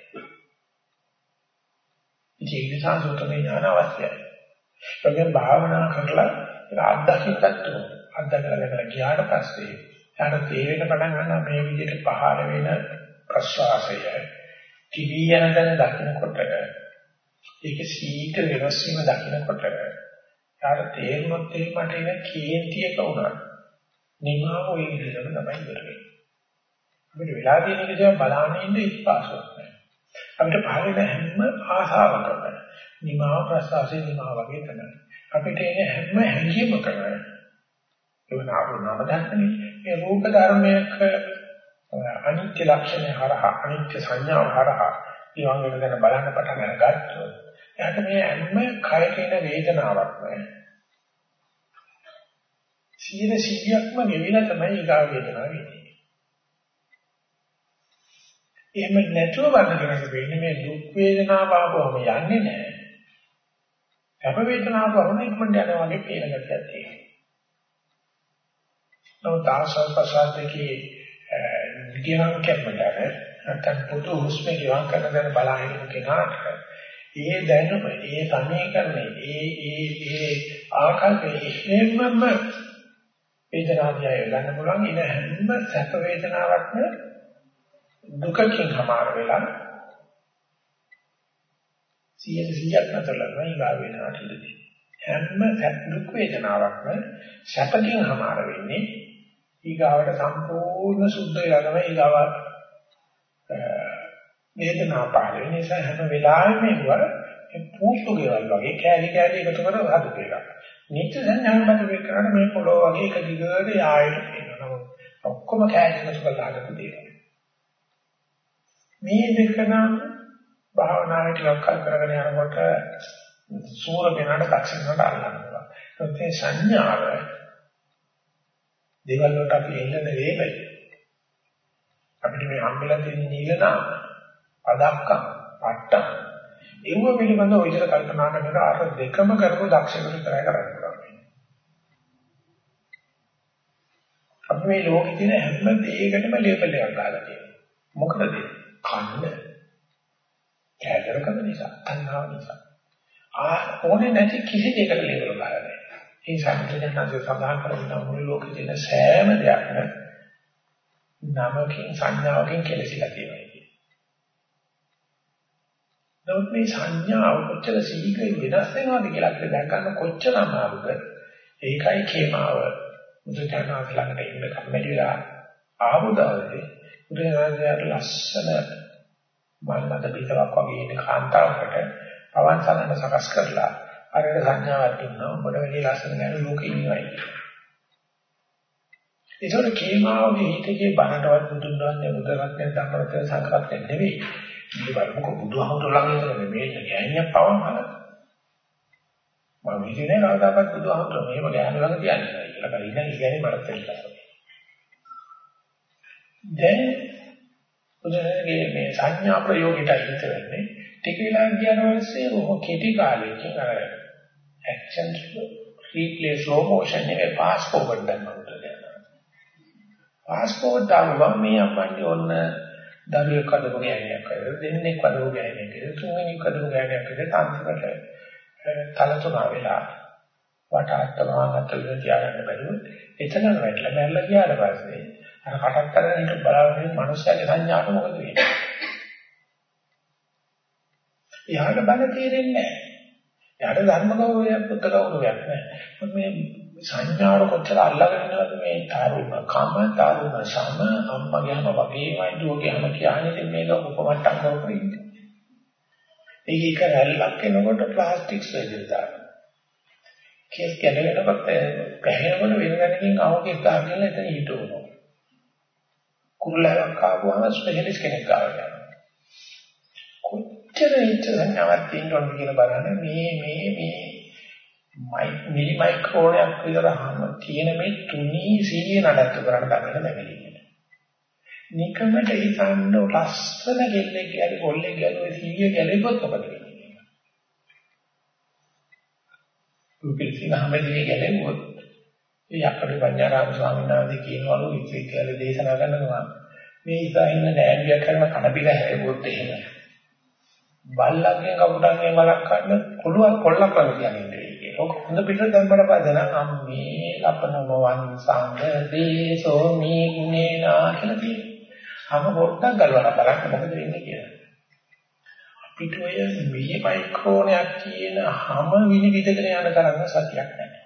Speaker 1: ඉතින් ඒ නිසා සෝතමේ ඥාන අවශ්‍යයි. ඒකෙන් භාවනා කරලා ඒක අත්දකින්නත් ඕන. අත්දකලා ගිහලා ගියාට පස්සේ යාට තේරෙන පටන් ගන්නවා මේ විදිහට පහළ වෙන ප්‍රසවාසය කිවි යන දැන දකින්නකොට ඒක සීඝ්‍ර වෙනස් වීම දකින්නකොට යාට තේරුනොත් ඒ මට එන කේන්තියක උනා නිමාව ওই විදිහටම තමයි ඉවරන්නේ. අපිට වෙලා තියෙන එක දිහා බලාගෙන ඉන්න ඉස්පාසුවක් නැහැ. අපිට පහළ වෙන හැම ආසාවකම නිමාව ප්‍රසවාසයේ නිමාව වගේ තමයි. අපිට එන හැම හැඟීමකම ඒවන ආවරණම දැක්කනේ මේ රූප ධර්මයක අනිත්‍ය ලක්ෂණය හරහා අනිත්‍ය සංඥාව හරහා ඊවං වෙන දැන බලන්න පටන් අරගත්තොත් එයාට මේ හැම කයක එන වේදනාවක් නෑ සියයට සීයක්ම ගෙවිලා තමයි ඊගා වේදනාව වෙන්නේ. එහෙම නැතුව වර්ණනකට වෙන්නේ මේ දුක් වේදනාව ආවම යන්නේ නැහැ. අප වේදනාව වරණ ඉක්මනට යනවා වගේ පේන ගැටයක් තියෙනවා. නමුත් ආස්වාද ප්‍රසාරයේ විද්‍යාව කැපෙන්නේ නැත්නම් පොදු හුස්ම ගිවන් කරන දේ බලහින්න කෙනාට ඒ දැනුම ඒ සමීකරණේ ඒ ඒ ඒ ආකල්පයේ හැමම වේදනාවයි ගන්න පුළුවන්. ඉන හැම සැප වේදනාවක්ම දුකකින් සමාන වෙලා සියයට සීයක් නතරලා ඊගා වේදනාවට ඉඳී. හැම සැප දුක් වේදනාවක්ම සැපකින් සමාන වෙන්නේ ඊගාවට සම්පූර්ණ සුද්ධ වෙලා තමයි ඊගාව වේදනාව පාර වෙන නිසා හැම වෙලාවෙම මේවා පුෂ්ප ගෙවල් වගේ කැලි කැලි එකතු කර හදු කියලා. නිත්‍ය සංඥාවක් වෙකරන මේ පොළොව වගේ එක දිගට යායට වෙනවා. ඔක්කොම කැලි එකතු කරලා හදපු දේවල්. මේ දෙක නම් භාවනාවේ ටිකක් කරගෙන යනකොට සූර වෙනාට දක්ෂිනකට අල්ලනවා. ඒ සංඥාව දේවල් වලට අපි එන්නේ නෙවෙයි. අපිට මේ හම්බෙලා තියෙන නිලනාම පදක්කම් පට්ටම් ඒව පිළිබඳව විතර කල්පනා කරනකොට අර දෙකම කරපු දක්ෂකම විතරයි කරන්න පුළුවන්. අපි මේ ලෝකේ තියෙන හැම දෙයකටම ලේබල් එකක් දාලා තියෙනවා. මොකද කන්න කැදරකම නිසා තණ්හාව නිසා ආ ඕනේ නැති කිසි දෙයකට ලේබල් දාලා නැහැ. ඒ සම්පූර්ණයෙන් සඳහන් කරන මුළු ලෝකේ තියෙන සෑම දෙයක්ම නමකින් සංඥාවකින් කෙලසිලා තියෙනවා. නමුත් මේ සංඥාව කොච්චර සීඝ්‍රයෙන් වෙනස් වෙනවද කියලා අපිට දැක ගන්න කොච්චර අමාරුද. ඒකයි කේමාව මුද්‍රචානාව ළඟට ඉන්න කම්මැලිලා ආවුදාවේ මුද්‍රචානාවට ලස්සන මල්මද පිටවක් වගේ ඉන්න කාන්තාවකට පවන් සලන සකස් කරලා අරට සංඥාවක් දුන්නා. උඹට වැඩි ලස්සන ගැන ලෝකෙ ඉන්නවයි. ඒතකොට කේමාවගේ හිතේ බණටවත් බුදුන් වහන්සේ බුදුරත්නයන් ධම්මරත්නයන් සංඝරත්නයන් නෙවෙයි. මේ බලමුකෝ බුදුහමතුරු ළඟ ඉඳලා මේ ගෑණියක් පවන් හදලා මම හිතන්නේ කවදාකවත් බුදුහමතුරු මේව ගෑණි ළඟ තියන්නේ නැහැ කියලා බලින්න ඉන්නේ මට තේරෙලා. දැන් බුදුරජාණන්ගේ මේ සංඥා ප්‍රයෝගයට හිත වෙන්නේ ටික වෙලා ගියාට පස්සේ ඔහොම කෙටි කාලයකින් අර ඇක්ෂන් රීප්ලේ ස්ලෝ මොෂන් එකේ පාස් ෆෝවර්ඩ් කරනවා. පාස් ෆෝවර්ඩ් දානවා මේ අපන්නේ ඔන්න දරුවෙක් කඩපු ගෑණියක් කරලා දෙන්නෙක් කඩපු ගෑණියක් කරලා තුන්වෙනික් කඩපු ගෑණියක් කරලා අන්තිමට තල තුනා වෙලා වටාත් මාගතල තියාගන්න බැරුව එතනම වැටලා මැරලා ගියාට පස්සේ අර කටක් කරගෙන ඉන්න බලාගෙන මිනිස්සුගේ සංඥාට මොකද වෙන්නේ? එයාට බල තේරෙන්නේ නැහැ. එයාට ධර්ම ගෞරවයක් පුත්ත ගෞරවයක් නැහැ. මොකද මේ සංඥාව කොච්චර අල්ලගෙන ඉන්නවද මේ තාරුණ කම තාරුණ සම අම්මගේම වගේමයි දුවගේම කියන්නේ මේක උපමට්ටම් කරගෙන ඉන්නේ. ඒක එක රැල්ලක් එනකොට ප්ලාස්ටික් සර්ජරි දානවා. කේස් කැඩෙනකොට පැහැෙනකොට වෙන දැනකින් අවුගේ ගාගෙන එතන හිටවනවා. කුරුල්ලක් ආවම ස්පෙෂලිස්ට් කෙනෙක් ගාව යනවා. කොච්චර ඉච්ඡාවක් තියෙනවද කියලා බලන්න මේ මේ මේ මිලි මයික්‍රෝනයක් විතරම තියෙන මේ තුනී සීය නඩත්තු කරන්න ගන්න බැහැ. නිකමට හිතන්න ලස්සන ගෙල්ලෙක් කියලා කොල්ලෙක් කියලා සීය ගැලෙපොත් මොකද වෙන්නේ? උපිරිසින හැමදේම ගැලෙමුත් ඒ අපේ පඤ්ඤාරාම ස්වාමීන් වහන්සේ කියනවලු ඉතින් කියලා දේශනා කරනවා මේ ඉතින් නෑඩිය කරන කඩපිල හැරෙවොත් එහෙම බල්ලන්ගේ කපුටන්ගේ මලක් ගන්න කොළුවක් කොල්ලක් වගේ කියන්නේ. ඔක හොඳ පිටර දැම්මම පස්සේ නම් අම්මේ ලපනමවන් සංගදී සෝමීනේනා කියලා තියෙනවා. අම පොඩ්ඩක් ගලවලා බලන්න මොකද වෙන්නේ කියලා. අපිට ඔය මිලි මයික්‍රෝනයක් කියන හැම විනිවිදගෙන යන තරම් සතියක් නැහැ.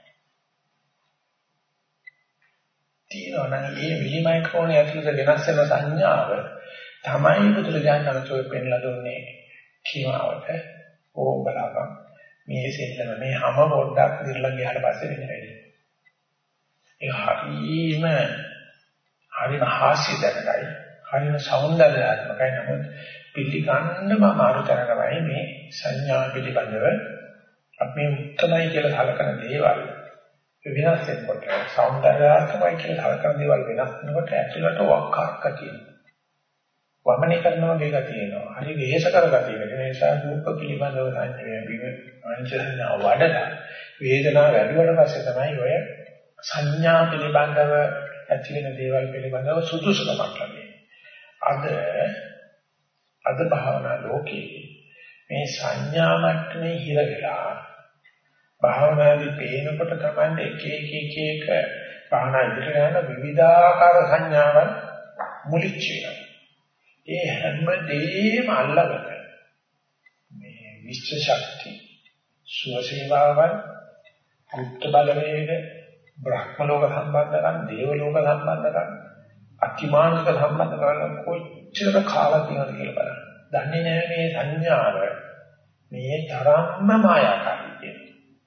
Speaker 1: තියෙනවා නම් මේ මිලි මයික්‍රෝනය ඇතුළත වෙනස් වෙන සංඥාව තමයි බුදුරජාණන් වහන්සේ පෙන්ලා දුන්නේ කීමාවට ඕම් බලපන්. මේ සෙල්ලම මේ හැම පොඩ්ඩක් දිර්ලා ගියාට පස්සේ වෙන වැඩි. ඒ හරීම හරිම හාස්‍ය දැනගයි. හරිම సౌందర్యාත්මකයි. නමුත් පිළිගන්නම අමාරු තරමයි මේ සංඥා පිළිබඳව අපි උත්තරයි කියලා හලකන දේවල් වෙනස් වෙනකොට සෞන්දර්යාත්මකයි කියලා කලකන දේවල් වෙනස් වෙනකොට ඇතුළට වක්කාරක තියෙනවා. වමනේ කරනවා වගේ ගතියනවා. හරි වෙහෙස කරගතිය. ඒ නිසා රූප පිළිබඳව සංඥා වඩලා වේදනාව වැඩි වෙන පස්සේ තමයි ඔය සංඥා පිළිබඳව ඇති වෙන දේවල් පිළිබඳව සුදුසුකමක් ලැබෙන්නේ. අද අද භාවනා ලෝකේ මේ සංඥා මට්ටමේ හිර වෙලා භාවනාවේ පේනකොට තමයි එක එක එක එක භාවනා ඉදිරියට යන විවිධාකාර සංඥාවන් මුලිච්ච වෙනවා. ඒ හැම දෙයක්ම අල්ලගෙන මේ විශ්ව ශක්තිය සුවසේවාවන් මුක්ත බලවේග බ්‍රහ්ම ලෝක සම්බන්ධකම් දේව ලෝක සම්බන්ධකම් අතිමානුෂික සම්බන්ධකම් කොච්චර කාලයක් තියෙනවද කියලා බලන්න. දන්නේ නැහැ මේ සංඥාව මේ තරම්ම මායාකාරී කියලා.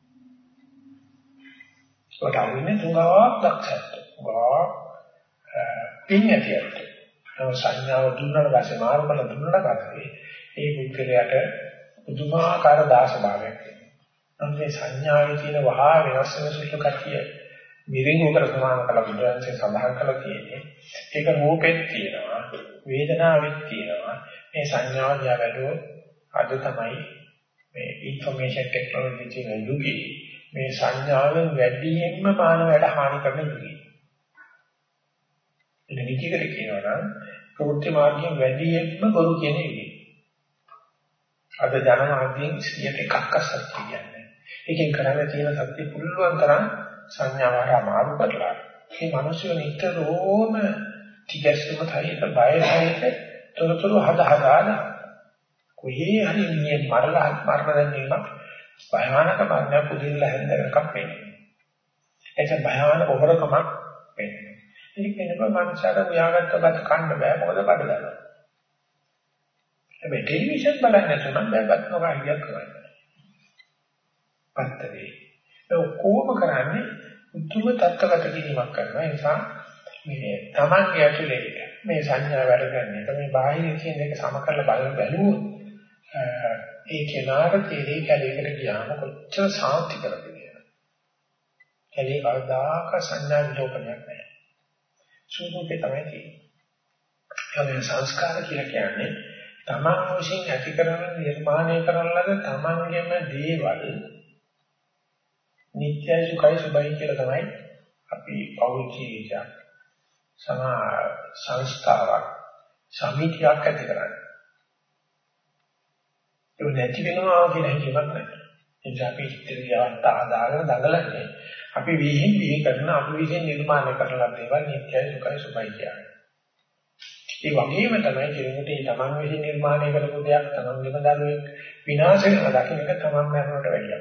Speaker 1: ඒකට අවින්නේ තුඟාවක් දක්ෂත්. වා පින්නතියට. ඒ සංඥාව දුන්නාට පස්සේ මාර්ගවල දුන්නාට පස්සේ ඒ මුක්කලයට පුදුමාකාර දාස භාවයක් තියෙනවා. මේ සංඥාවේ තියෙන වහා වෙනස් වෙන සුළු කතිය මිරිඟු කර සමාන කළ බුදුන්සේ සඳහන් කළා කියන්නේ ඒක රූපෙත් තියෙනවා වේදනාවෙත් තියෙනවා මේ සංඥාව දිහා බැලුවොත් අද තමයි මේ ইনফরমේෂන් ටෙක්නොලොජි කියන යුගයේ මේ සංඥාවෙන් වැඩියෙන්ම මානවයට හානි කරන යුගය. ඉතින් විචිකර කියනවා නම් ප්‍රවෘත්ති මාර්ගයෙන් වැඩියෙන්ම බොරු කියන යුගය. අද ජනමාධ්‍යයෙන් සියයට එකක් අස්සක් කියන්නේ. ඒකෙන් කරන්නේ තියෙන සත්‍ය පුළුවන් තරම් සංඥාවට අමාරු කරලා මේ මිනිස්සු නිතරම තිගැස්සුම තයිත බයයිත තොරතුරු හද හදාන කොහේ හරි මේ මරලා මරණ දැනීමක් භයානක බන්නේ පුදුල්ල හැන්දරකක් වෙන්නේ. ඒක භයානක ඔබරකමක් වෙන්නේ. ඒක වෙනකොට මනුෂ්‍යර ව්‍යාගත්ත බත් කන්න බෑ මොකද බඩදනවා. හැබැයි ටෙලිවිෂන් බලන්න නැතුනම් බෑපත් නොගහියක් කරන්නේ. පත්තරේ ඒ කොහොම කරන්නේ උතුම් තත්ත්වගත කිරීමක් කරනවා. ඒ නිසා මේ තමන්ගේ ඇතුලේ මේ සංඥා වැඩ ගන්න එක මේ බාහිර කියන එක සම කරලා බලන බැලුවොත් ඒ කෙනාට තේරෙයි කැලේකට ගියාම කොච්චර සාන්ති කරද කියලා. කැලේ වර්ධාක සංඥා විලෝපනයක් නැහැ. සූදුකේ තමයි තියෙන්නේ. ඒ සංස්කාර කියලා කියන්නේ තමන් විසින් ඇති කරන නිර්මාණය කරන ලද තමන්ගේම දේවල් නිත්‍යයි සුඛයි සුබයි කියලා තමයි අපි පෞල් ජීවිතයක් සමා සංස්ථාවක් සමිතියක් ඇති කරන්නේ. ඒ නැති වෙනවා කියන එකවත් නැහැ. එනිසා අපි ඉතිරියවන්ට ආදාගෙන දඟලන්නේ අපි විහිං විහි කරන අපි විසින් නිර්මාණය කරන දේවල් නිත්‍යයි සුඛයි සුබයි කියන්නේ. ඒ වගේම තමයි ජීවිතේ තමන් විසින් නිර්මාණය කරපු දෙයක් තමන් නිබඳන්නේ විනාශ වෙනවා දකින්න එක තමන් මරනට වැඩියක්.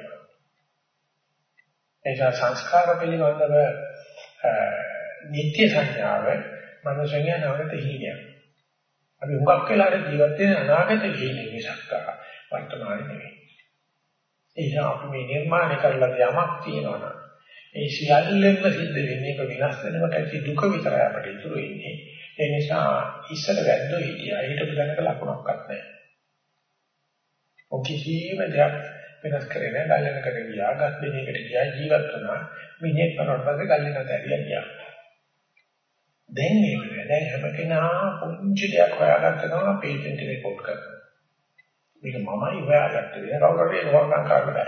Speaker 1: එනිසා සංස්කාර පිළිබඳව නිත්‍ය සංඥාව මනසෙන් යනකට හිියක්. අපි උගක් වෙලා ජීවත් වෙන අනාගත ජීවිතේ මිසක් වර්තමානයේ නෙවෙයි. ඒ නිසා අපි මේ නිර්මාණය කරලා යමක් තියෙනවා නම් ඒ සියල්ලෙම සිද්ධ වෙන්නේ ඒක විනාශ වෙනකොට ඇති දුක විතරයි අපිට ඉතුරු වෙන්නේ. ඒ නිසා ඉස්සර වැද්දෝ හිටියා. ඊට පිටනක ලකුණක්වත් නැහැ. ඔකිසීම දෙයක් වෙනස් කරේ නැහැ. ගල්ලනකට ගියා, ගස් බිනේකට ගියා, ජීවත් වුණා. මිනිහෙක් කරනකොට පස්සේ ගල්ලනට ඇරියා ගියා. දැන් ඒක දැන් හැම කෙනා පුංචි දෙයක් හොයාගත්ත ගමන් පේටන්ට් එක රෙකෝඩ් කරනවා. මේක මමයි හොයාගත්තේ. වෙන කවුරුහරි හොරකම් කරන්න බෑ.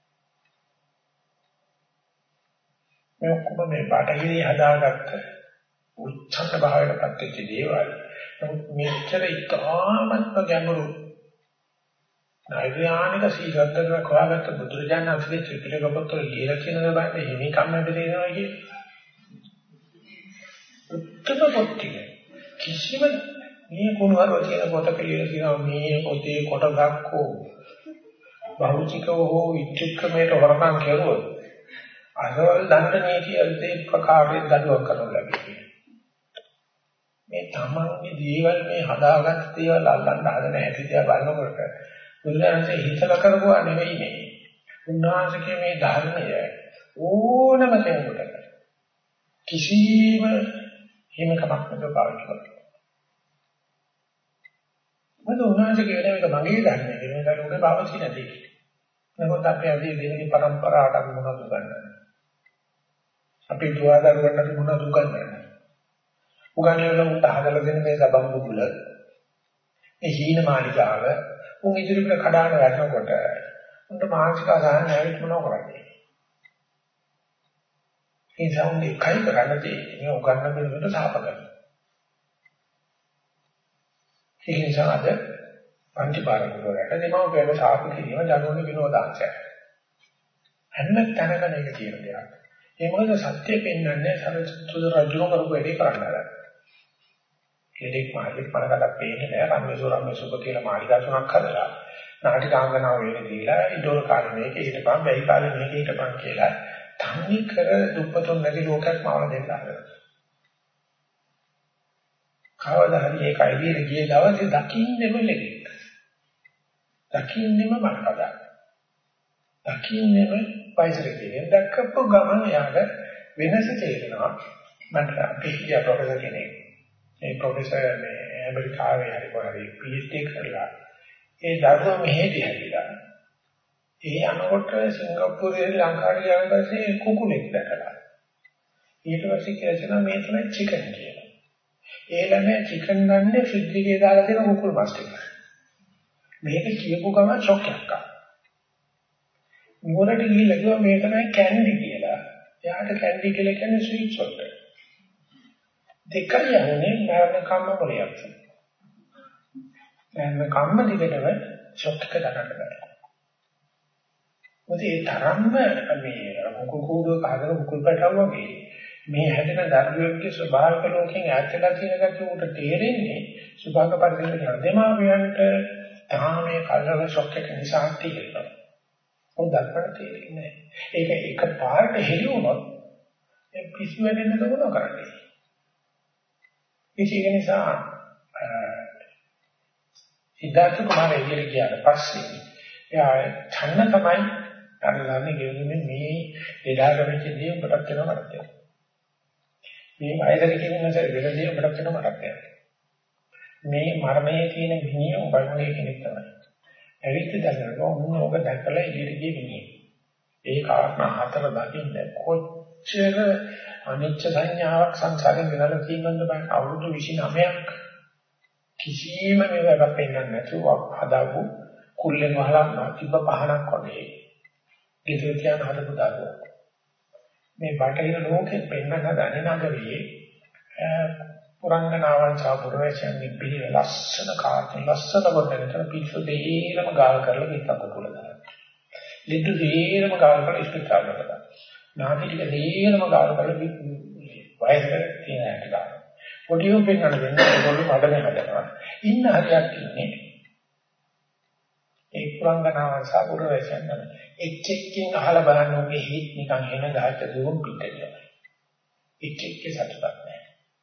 Speaker 1: මේ ඔක්කොම මේ පාඩහිරි හදාගත්ත උච්චත භාවයකට පත්වෙච්ච දේවල්. නමුත් මෙච්චර ඉතාමත්ම ගැඹුරු නෛර්යානික සීලද්දක හොයාගත්ත බුදුරජාණන් වහන්සේ ත්‍රිපිටක පොතේ ලියලා තියෙන දේ බලන්න හිමිකම් නැතිනවා කියන්නේ. උත්තර පොතේ කිසිම මේ කුණවර තියෙන පොත කියලා කියනවා මේ පොතේ කොටසක් හෝ බහුචිකව හෝ විචක්‍රමයට වරණම් කෙරුවොත් අසවල් දඬ නීති අල්පේ ප්‍රකාරයෙන් දඩුවම් කරන්න ලැබෙන්නේ. මේ තමන්ගේ දේවල් මේ හදාගත්ත දේවල් අල්ලන්න හදන හැටි දිහා බලනකොට බුදුරජාණන්සේ හිතලා කරපුවා නෙවෙයි මේ. උන්වහන්සේගේ මේ ධර්මය ඕනම කෙනෙකුට කිසිම හිමකමක් නැතුව පාවිච්චි කරනවා. මොකද උන්වහන්සේ කියන එක මගේ ධර්මය කියන එකට උඩ පාවිච්චි නැති. නමුත් අපි අද දෙවෙනි પરම්පරාවට අපි මොනවද ගන්නන්නේ? අපි දුවදරුවන් අපි මොනවද උගන්වන්නේ? උගන්වන උන්ට හදලා දෙන මේ සබම් බුබුල මේ හීන මාලිකාව උන් ඉදිරියට කඩාන වැටෙනකොට උන්ට මානසික ආසාවෙන් ඇවිත් මොනව කරන්නේ? ඒ සෞන්දර්යය කයි කරන්න තියෙන්නේ මේ උගන්වන දෙන්නට සාප කරනවා. ඒ නිසා අද පන්ති පාරමිතාවට දෙමව්පියන්ට සාප කිරීම ජනෝන විනෝදාංශයක්. හැම තැනකම මේක තියෙන දෙයක්. ඒ මොකද සත්‍ය පෙන්වන්නේ සරසුදු රජු කරපු වැඩේ කරන්න ආරයි. කෙනෙක් මාළික පරකට පේන්නේ නැහැ. රම්මේසෝ රම්මේසෝ කියලා මාළිකා තුනක් හදලා නාටිකාංගනාව වෙන දීලා ඉදොල් කාලේ මේක හිටපන් බැරි කාලේ මේක හිටපන් කියලා තන්නේ කර දුප්පතුන් නැති ලෝකයක් මාවල දෙන්න හදලා. කවදා හරි ඒ කයිදීර ගිය දවසේ දකින්නෙම ලෙඩෙක්. දකින්නෙම මනකඩක්. දකින්නෙම වයසකදී දැක්කපු ගමන් යාට වෙනස තේරෙනවා. මට අපේ කියා ප්‍රොෆෙසර් කෙනෙක්. ඒ ප්‍රොෆෙසර් මේ ඇමරිකාවේ හරි කොහරි PhD කරලා ඒ දරුවා මෙහෙදී හැදිලා. ඒ අනකොට සිංගප්පූරුවේ ලංකාවට ගියාට පස්සේ කුකුලෙක් දැකලා. ඊට පස්සේ කියලා මේ තමයි චිකන් කියලා. ඒ ළමයා චිකන් ගන්නේ ෆ්‍රිජ් එකේ දාලා තියෙන කුකුල් මස් ටික. මේක කියපු ගමන් ෂොක් එකක් ආවා. මොරට ගිහිල්ලා කිව්වා මේ තමයි කැන්ඩි කියලා. එයාට කැන්ඩි කියලා කියන්නේ ස්වීට් සොල්ට්. දෙකම යන්නේ මරණ කම්ම වලියක්. දැන් කම්ම දිගටම ෂොක් එක දාන්න බෑ. මොකද ඒ තරම්ම මේ කුකුල් කූඩුවක හදන කුකුල් පැටව වගේ මේ හැදෙන දරුවෙක්ගේ ස්වභාවික ලෝකයෙන් ඈත් වෙලා තියෙන ගැටි උට තේරෙන්නේ සුභාග පරිදි දෙමාපියන්ට තාම මේ කල්ලාව ෂොක් එක නිසා තියෙනවා. උන් දක්වන්න තේරෙන්නේ නැහැ. ඒක එක පාරට හෙළි වුණොත් ඒ පිස්සු වෙන්න දුවන කරන්නේ. ඒක නිසා සිද්ධාර්ථ කුමාරයා ඉගෙන ගියාට පස්සේ එයා ඡන්න තමයි අරලන්නේ ගෙවුනේ මේ එදාගමෙච්ච දේ උඹටත් වෙනවා මටත් වෙනවා. මේ වයසට කියන නැසෙ වෙලදී උඹටත් වෙනවා මටත් වෙනවා. මේ මරණයේ තියෙන විනිය උඹගේ කෙනෙක් තමයි. ඇවිත් දැනගන්න ඕන ඕක දැකලා ඉදිරියට ගියේ විනිය. ඒ කාරණා හතර දකින්න කොච්චර අනිච්ච සංඥාවක් සංසාරේ වෙනලා තියෙනවද බලන්න අවුරුදු විසිනවයක් කිසිම මේවාක් පෙන්වන්නේ නැතුව හදාපු කුල්ලෙන් වහලා තිබ්බ පහනක් වගේ ඉතින් කියන හදපු දානවා. මේ බටහිර ලෝකෙත් පෙන්වන්න හදන්නේ නගරයේ පුරංගනාවන් සාපුරවැසියන් නිබ්බිලි ලස්සන කාර්ය ලස්සන වර්ණන පිස්සු දෙයලම ගාල් කරලා පිටක කුල දානවා. ලිද්දු දෙයලම ගාල් කරලා ඉස්පිතාල කරලා. නාටි ටික දෙයලම ගාල් කරලා වයසට තියෙන ඇට දානවා. පොඩියෝ පෙන්වන්න දෙන්නේ ඒගොල්ලෝ මඩනේ හදනවා. ඉන්න හරියක් ඉන්නේ. ඒ පුරංගනාවන් සාපුරවැසියන් නම් එක් එක්කින් අහලා බලන්න ඕනේ හිත නිකන් එන ගහට දුම් පිටේ. එක් එක්කේ සතුටක් නැහැ.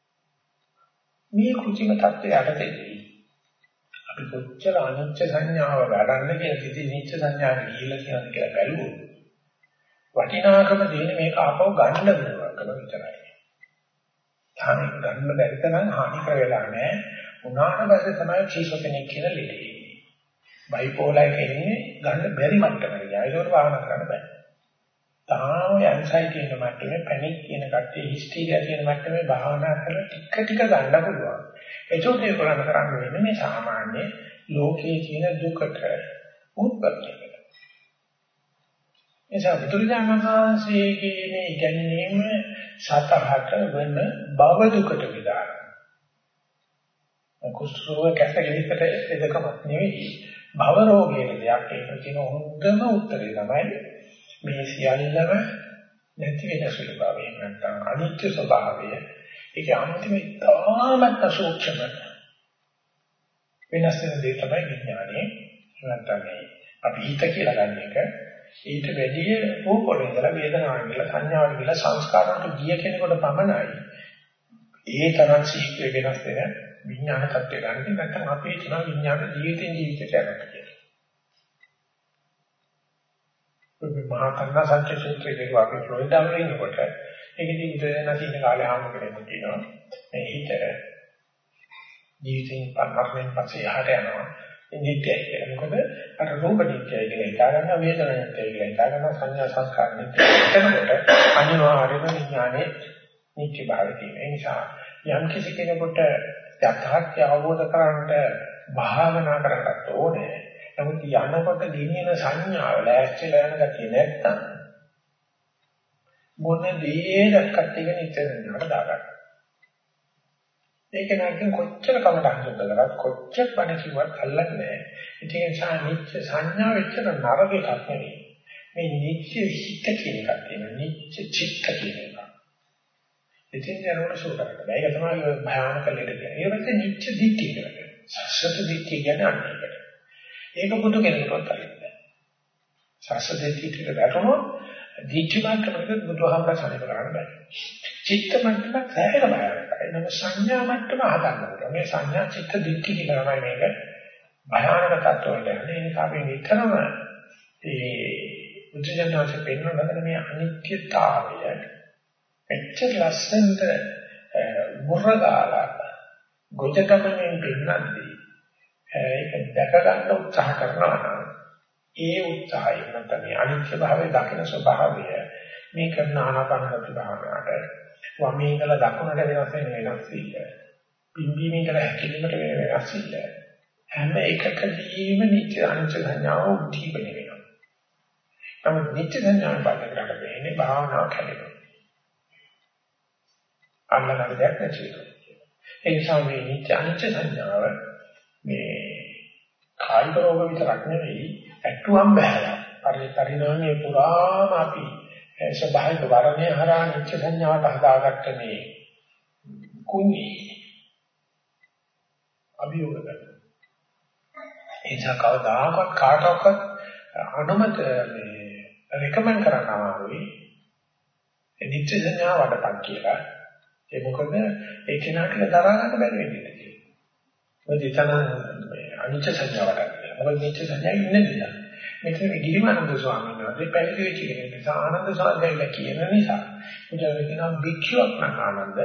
Speaker 1: මේ කුචිම තත්ත්වයට යටතේදී අපි කොච්චර අනිච්ච සංඥාව වැඩන්න කියලා කිසි නිච්ච සංඥාවක් ගිහිල්ලා කියනද කියලා බැලුවොත් වටිනාකම දෙන්නේ මේක ආපහු ගන්න බැලුවකම විතරයි. තාම ගන්න බැරි තරම් හානි කර වෙලා නැහැ. උනාට පස්සේ තමයි ශීසොකෙනෙක් කියලා ලෙඩේ. බයිපෝලා එක ඉන්නේ ගන්න බැරි මට්ටමකට. ඒකෝට භාවනා කරන්න බෑ. තාම ඇන්සයිටි කියන මට්ටමේ පැනික් කියන කට්ටිය හිස්ටීරියා කියන මට්ටමේ භාවනා කරලා ටික ටික ගන්න පුළුවන්. ඒකෝට ඒ කරන්න කරන්න වෙන්නේ මේ සාමාන්‍ය ලෝකයේ තියෙන දුකට උත්පත්ති. එසා බුදුරජාණන්සේගේ මේ ඉගැන්වීම සතහට වෙන භව දුකට විදාන. කුෂ්ඨ රෝග කැසගෙලිකට එදකමක් නෙවෙයි. භව රෝගයේ දෙයක් ඒක කියන හොඳම උත්තරේ තමයි මේ සියල්ලම නැති වෙන සුළු බව. නැත්නම් අනිත්‍ය ස්වභාවය. ඒක අන්තිම ඉතාමත් සූක්ෂම වෙනස් වෙන දේ තමයි විඥානයේ. නැත්නම් අපි හිත කියලා ගන්න එක ඊට වැඩිය රූප වල ඉඳලා වේදනාවට ගිහලා සංඥාවට ගිහලා සංස්කාරවලට ගිය කෙනෙකුට පමණයි ඒ තරම් ශීඝ්‍ර වෙනස් වෙන විඥාන tattwe ගන්න. නැත්නම් අපේ තුන විඥාන ජීවිතෙන් ජීවිතයට යනවා කියන්නේ. මේ මහා කන්නා සංචේ සූත්‍රයේ වාගේ ෆ්ලොරිඩා වල ඉන්නකොට ඒකදී ඉඳලා නැතින කාලේ ආම කෙනෙක් කියනවා මේ හිත ජීවිතෙන් පරමයෙන් පස්සේ යහට යනවා. නිත්‍යයි කියලා. මොකද අර රූප නිත්‍යයි කියලා හිතා ගන්න වේදනා නිත්‍යයි කියලා හිතා ගන්න සංඥා සංස්කාර නිත්‍යයි. එතකොට අනිවාර්යයෙන්ම විඥානේ නිත්‍ය භාවය තියෙන නිසා යම් කිසි කෙනෙකුට යථාර්ථය අවබෝධ කරගන්නට භාවනා කරගන්න ඕනේ. නමුත් යනකොට දිනින සංඥාව ලෑස්තිලා යන ගතිය නැත්තම් මොන දේ දැක්කත් එක නිත්‍ය වෙනවා දාගන්න. ඒක නැත්නම් කොච්චර කමටහන් සුද්ධ කරත් කොච්චර බණ කිව්වත් අල්ලන්නේ නැහැ. ඒ නිසා නිත්‍ය සංඥා වෙච්චර නරක එකක් නෙවෙයි. මේ නිත්‍ය හිත කියන එකක් තියෙනවා. නිත්‍ය චිත්ත කියන එක. ඉතින් යනකොට සෝදාන. මේක තමයි භයානක ලෙඩ කියන්නේ. ඒ වෙන්නේ නිත්‍ය දිට්ඨිය කියලා කියනවා. සත්‍ය දිට්ඨිය කියන්නේ අන්නේකට. ඒක බුදු කෙනෙකුට අල්ලන්නේ. සත්‍ය දිට්ඨියට වැටුණොත් දිට්ඨි මාත්‍රකට බුදුහාමර සමීප කරන්න බෑ. චිත්ත මට්ටමක් සෑහෙන බයයි. එනම සංඥා මට්ටම හදන්න ඕනේ. මේ සංඥා චිත්ත දිට්ඨි කියලා තමයි මේක භයානක තත්ත්වයට යන්නේ. ඒ නිසා අපි නිතරම ඒ බුදුජානක පෙන්වන මේ අනිත්‍යතාවය එච්චර ලස්සනට මුරගාලා ගොජකමෙන් පෙන්නන්නේ ඒක දැක ගන්න උත්සාහ කරනවා නම් ඒ උත්සාහය නැත්නම් මේ අනිත්‍ය භාවයේ දකින ස්වභාවය මේ කරන ආනාපාන සති භාවනාවට වමේ ඉඳලා දකුණට වෙනස් වෙන වෙනස් ඉල්ල පිම්බීමේ ඉඳලා හැකිලීමට වෙන වෙනස් ඉල්ල හැම එකකදීම නිත්‍ය අනිත්‍ය සංඥාව උද්දීපනය වෙනවා. නමුත් නිත්‍ය සංඥාව බලකට වෙන්නේ භාවනාව කැඩෙනවා. අන්නකට දෙයක් නැති වෙනවා. ඒ නිසා මේ නිත්‍ය අනිත්‍ය සංඥාව මේ කායික රෝග විතරක් නෙවෙයි ඇටුවම් බහැලා පරිපරිණාමයේ පුරාම අපි ස්වභාවික වර්ණය හරහා නිත්‍ය සංඥාවට හදාගත්ත මේ කුණි අභියෝග කරනවා. ඒ නිසා කවදාකවත් කාටවත් අනුමත මේ රෙකමන්ඩ් කරන්න අමාරුයි නිත්‍ය සංඥාව වඩපන් කියලා. ඒ මොකද ඒ කෙනාට දරා ගන්න බැරි වෙන්නේ. මොකද ඉතන මේ අනිත්‍ය සංඥාවට කියලා. මොකද නිත්‍ය සංඥාව ඉන්නේ නැහැ. මෙතන ගිරිමානන්ද ස්වාමීන් වහන්සේ පැවිදි වෙච්ච කෙනෙක් නිසා ආනන්ද සාධ්‍යය කියන නිසා මුචාරේ කියනවා භික්ෂුවක් නම් ආනන්ද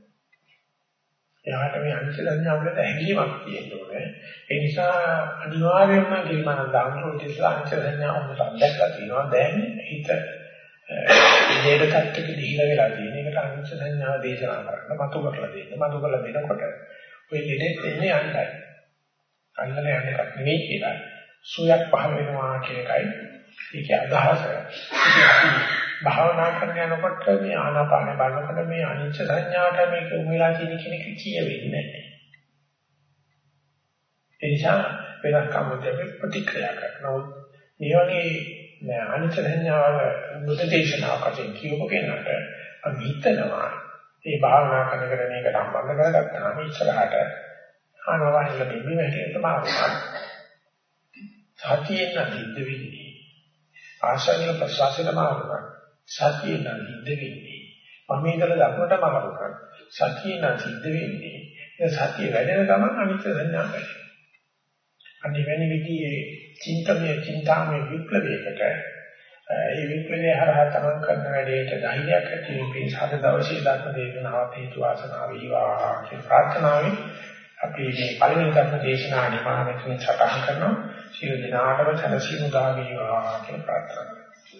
Speaker 1: එයාට මේ අනිත්‍ය සංඥාවකට හැඟීමක් තියෙන්න ඕනේ. ඒ නිසා අනිවාර්යයෙන්ම ගිරිමානන්ද ආනන්දෝතිස්ලා අනිත්‍ය සංඥාව උන්ට අත්දැකලා තියෙනවා. දැන් හිත ඉලේද කට්ටක දීලා වෙලා තියෙන එකට අනිත්‍ය සංඥාව දේශනා කරන්න මතු කරලා දෙන්න. මතු කරලා දෙනකොට ඔය ලෙඩෙත් එන්නේ අන්තයි. අන්නල යන්නේ එකක් නෙවෙයි කියලා. සුවයක් පහළ වෙනවා කියන එකයි ඒකේ අදහස. ඉතින් අපි භාවනා කරන යනකොට මේ ආනාපාන බලනකොට මේ අනිච්ච සංඥාට මේක උමලා තියෙන කෙනෙක් කියවෙන්නේ නැහැ. ඒ නිසා වෙනස්කම් දෙක ප්‍රතික්‍රියා කරනවා. මේ වගේ අනිච්ච සංඥාව මුදේශනාවකින් කියවපු කෙනාට අපි හිතනවා මේ භාවනා කරන කරන එකට සම්බන්ධ කරගත්තාම ඉස්සරහට ආනවාහිල බිම්බි වැටෙන්න මාරුනා. සතියෙන් නිද්ද වෙන්නේ ආශාවෙන් ප්‍රසවාසයට මාරුනා. සතියෙන් නිද්ද වෙන්නේ වමේදල දකුණට මාරුනා. සතියෙන් නිද්ද වෙන්නේ ඒ සතිය වැඩෙන ගමන් අනිත්‍ය සංඥා වැඩි. අනිත් වෙන විදිහේ චින්තනයේ චින්තාමය විප්ලවයකට ඒ විප්ලවය හරහා තමන් කරන වැඩේට ධෛර්යයක් ඇති වෙන්නේ සාද දවසේ ධර්ම දේශනාවත් හේතු වාසනා වේවා කියන ප්‍රාර්ථනාවෙන් අපි මේ පළවෙනි ධර්ම දේශනා නිමාවෙන් සටහන් කරනවා. සියලු දිනාටම සැනසීම උදා වේවා කියන ප්‍රාර්ථනාව.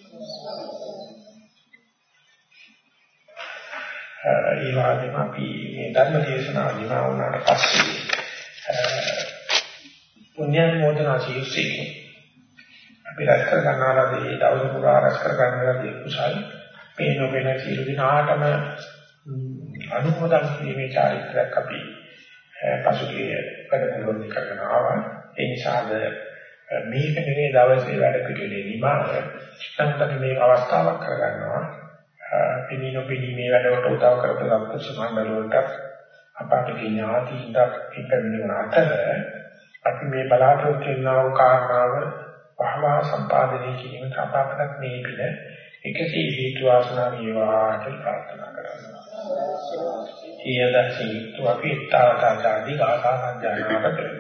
Speaker 1: ඒ වගේම අපි මේ ධර්ම දේශනාව නිමා වුණාට පස්සේ පුණ්‍යානුමෝදනා ජීවිතේ අපි රැස් කර ගන්නාලාදී දවස පුරා රැස් කර ගන්නාලාදී කුසල් මේ නොවන සියලු දිනාටම අනුමෝදන් කිරීමේ චාරිත්‍රාක් අපි පසුගිය වැඩමුළුවේදී කරගෙන ආවා. ඒ නිසාද මේක නෙවෙයි දවසේ වැඩ පිළිවෙලේ නිමාව. නැත්නම් මේ අවස්ථාවක් කරගන්නවා. පිළිනො පිළිමේ වැඩවලට උදව් කරපු සම්පූර්ණ මණ්ඩල වලට අපට ඥාතිින්ද ඉපැමිණෙන අතර අපි මේ බලාපොරොත්තු වෙනා වූ කාරණාව පහවා සම්පාදනය කිරීමට අපකට මේ පිළ එකසේ හේතු වාසනා වේවා කියලා ප්‍රාර්ථනා කරනවා. ඊයදසී තුවපි තාවතාදී ආකාසං ජානකට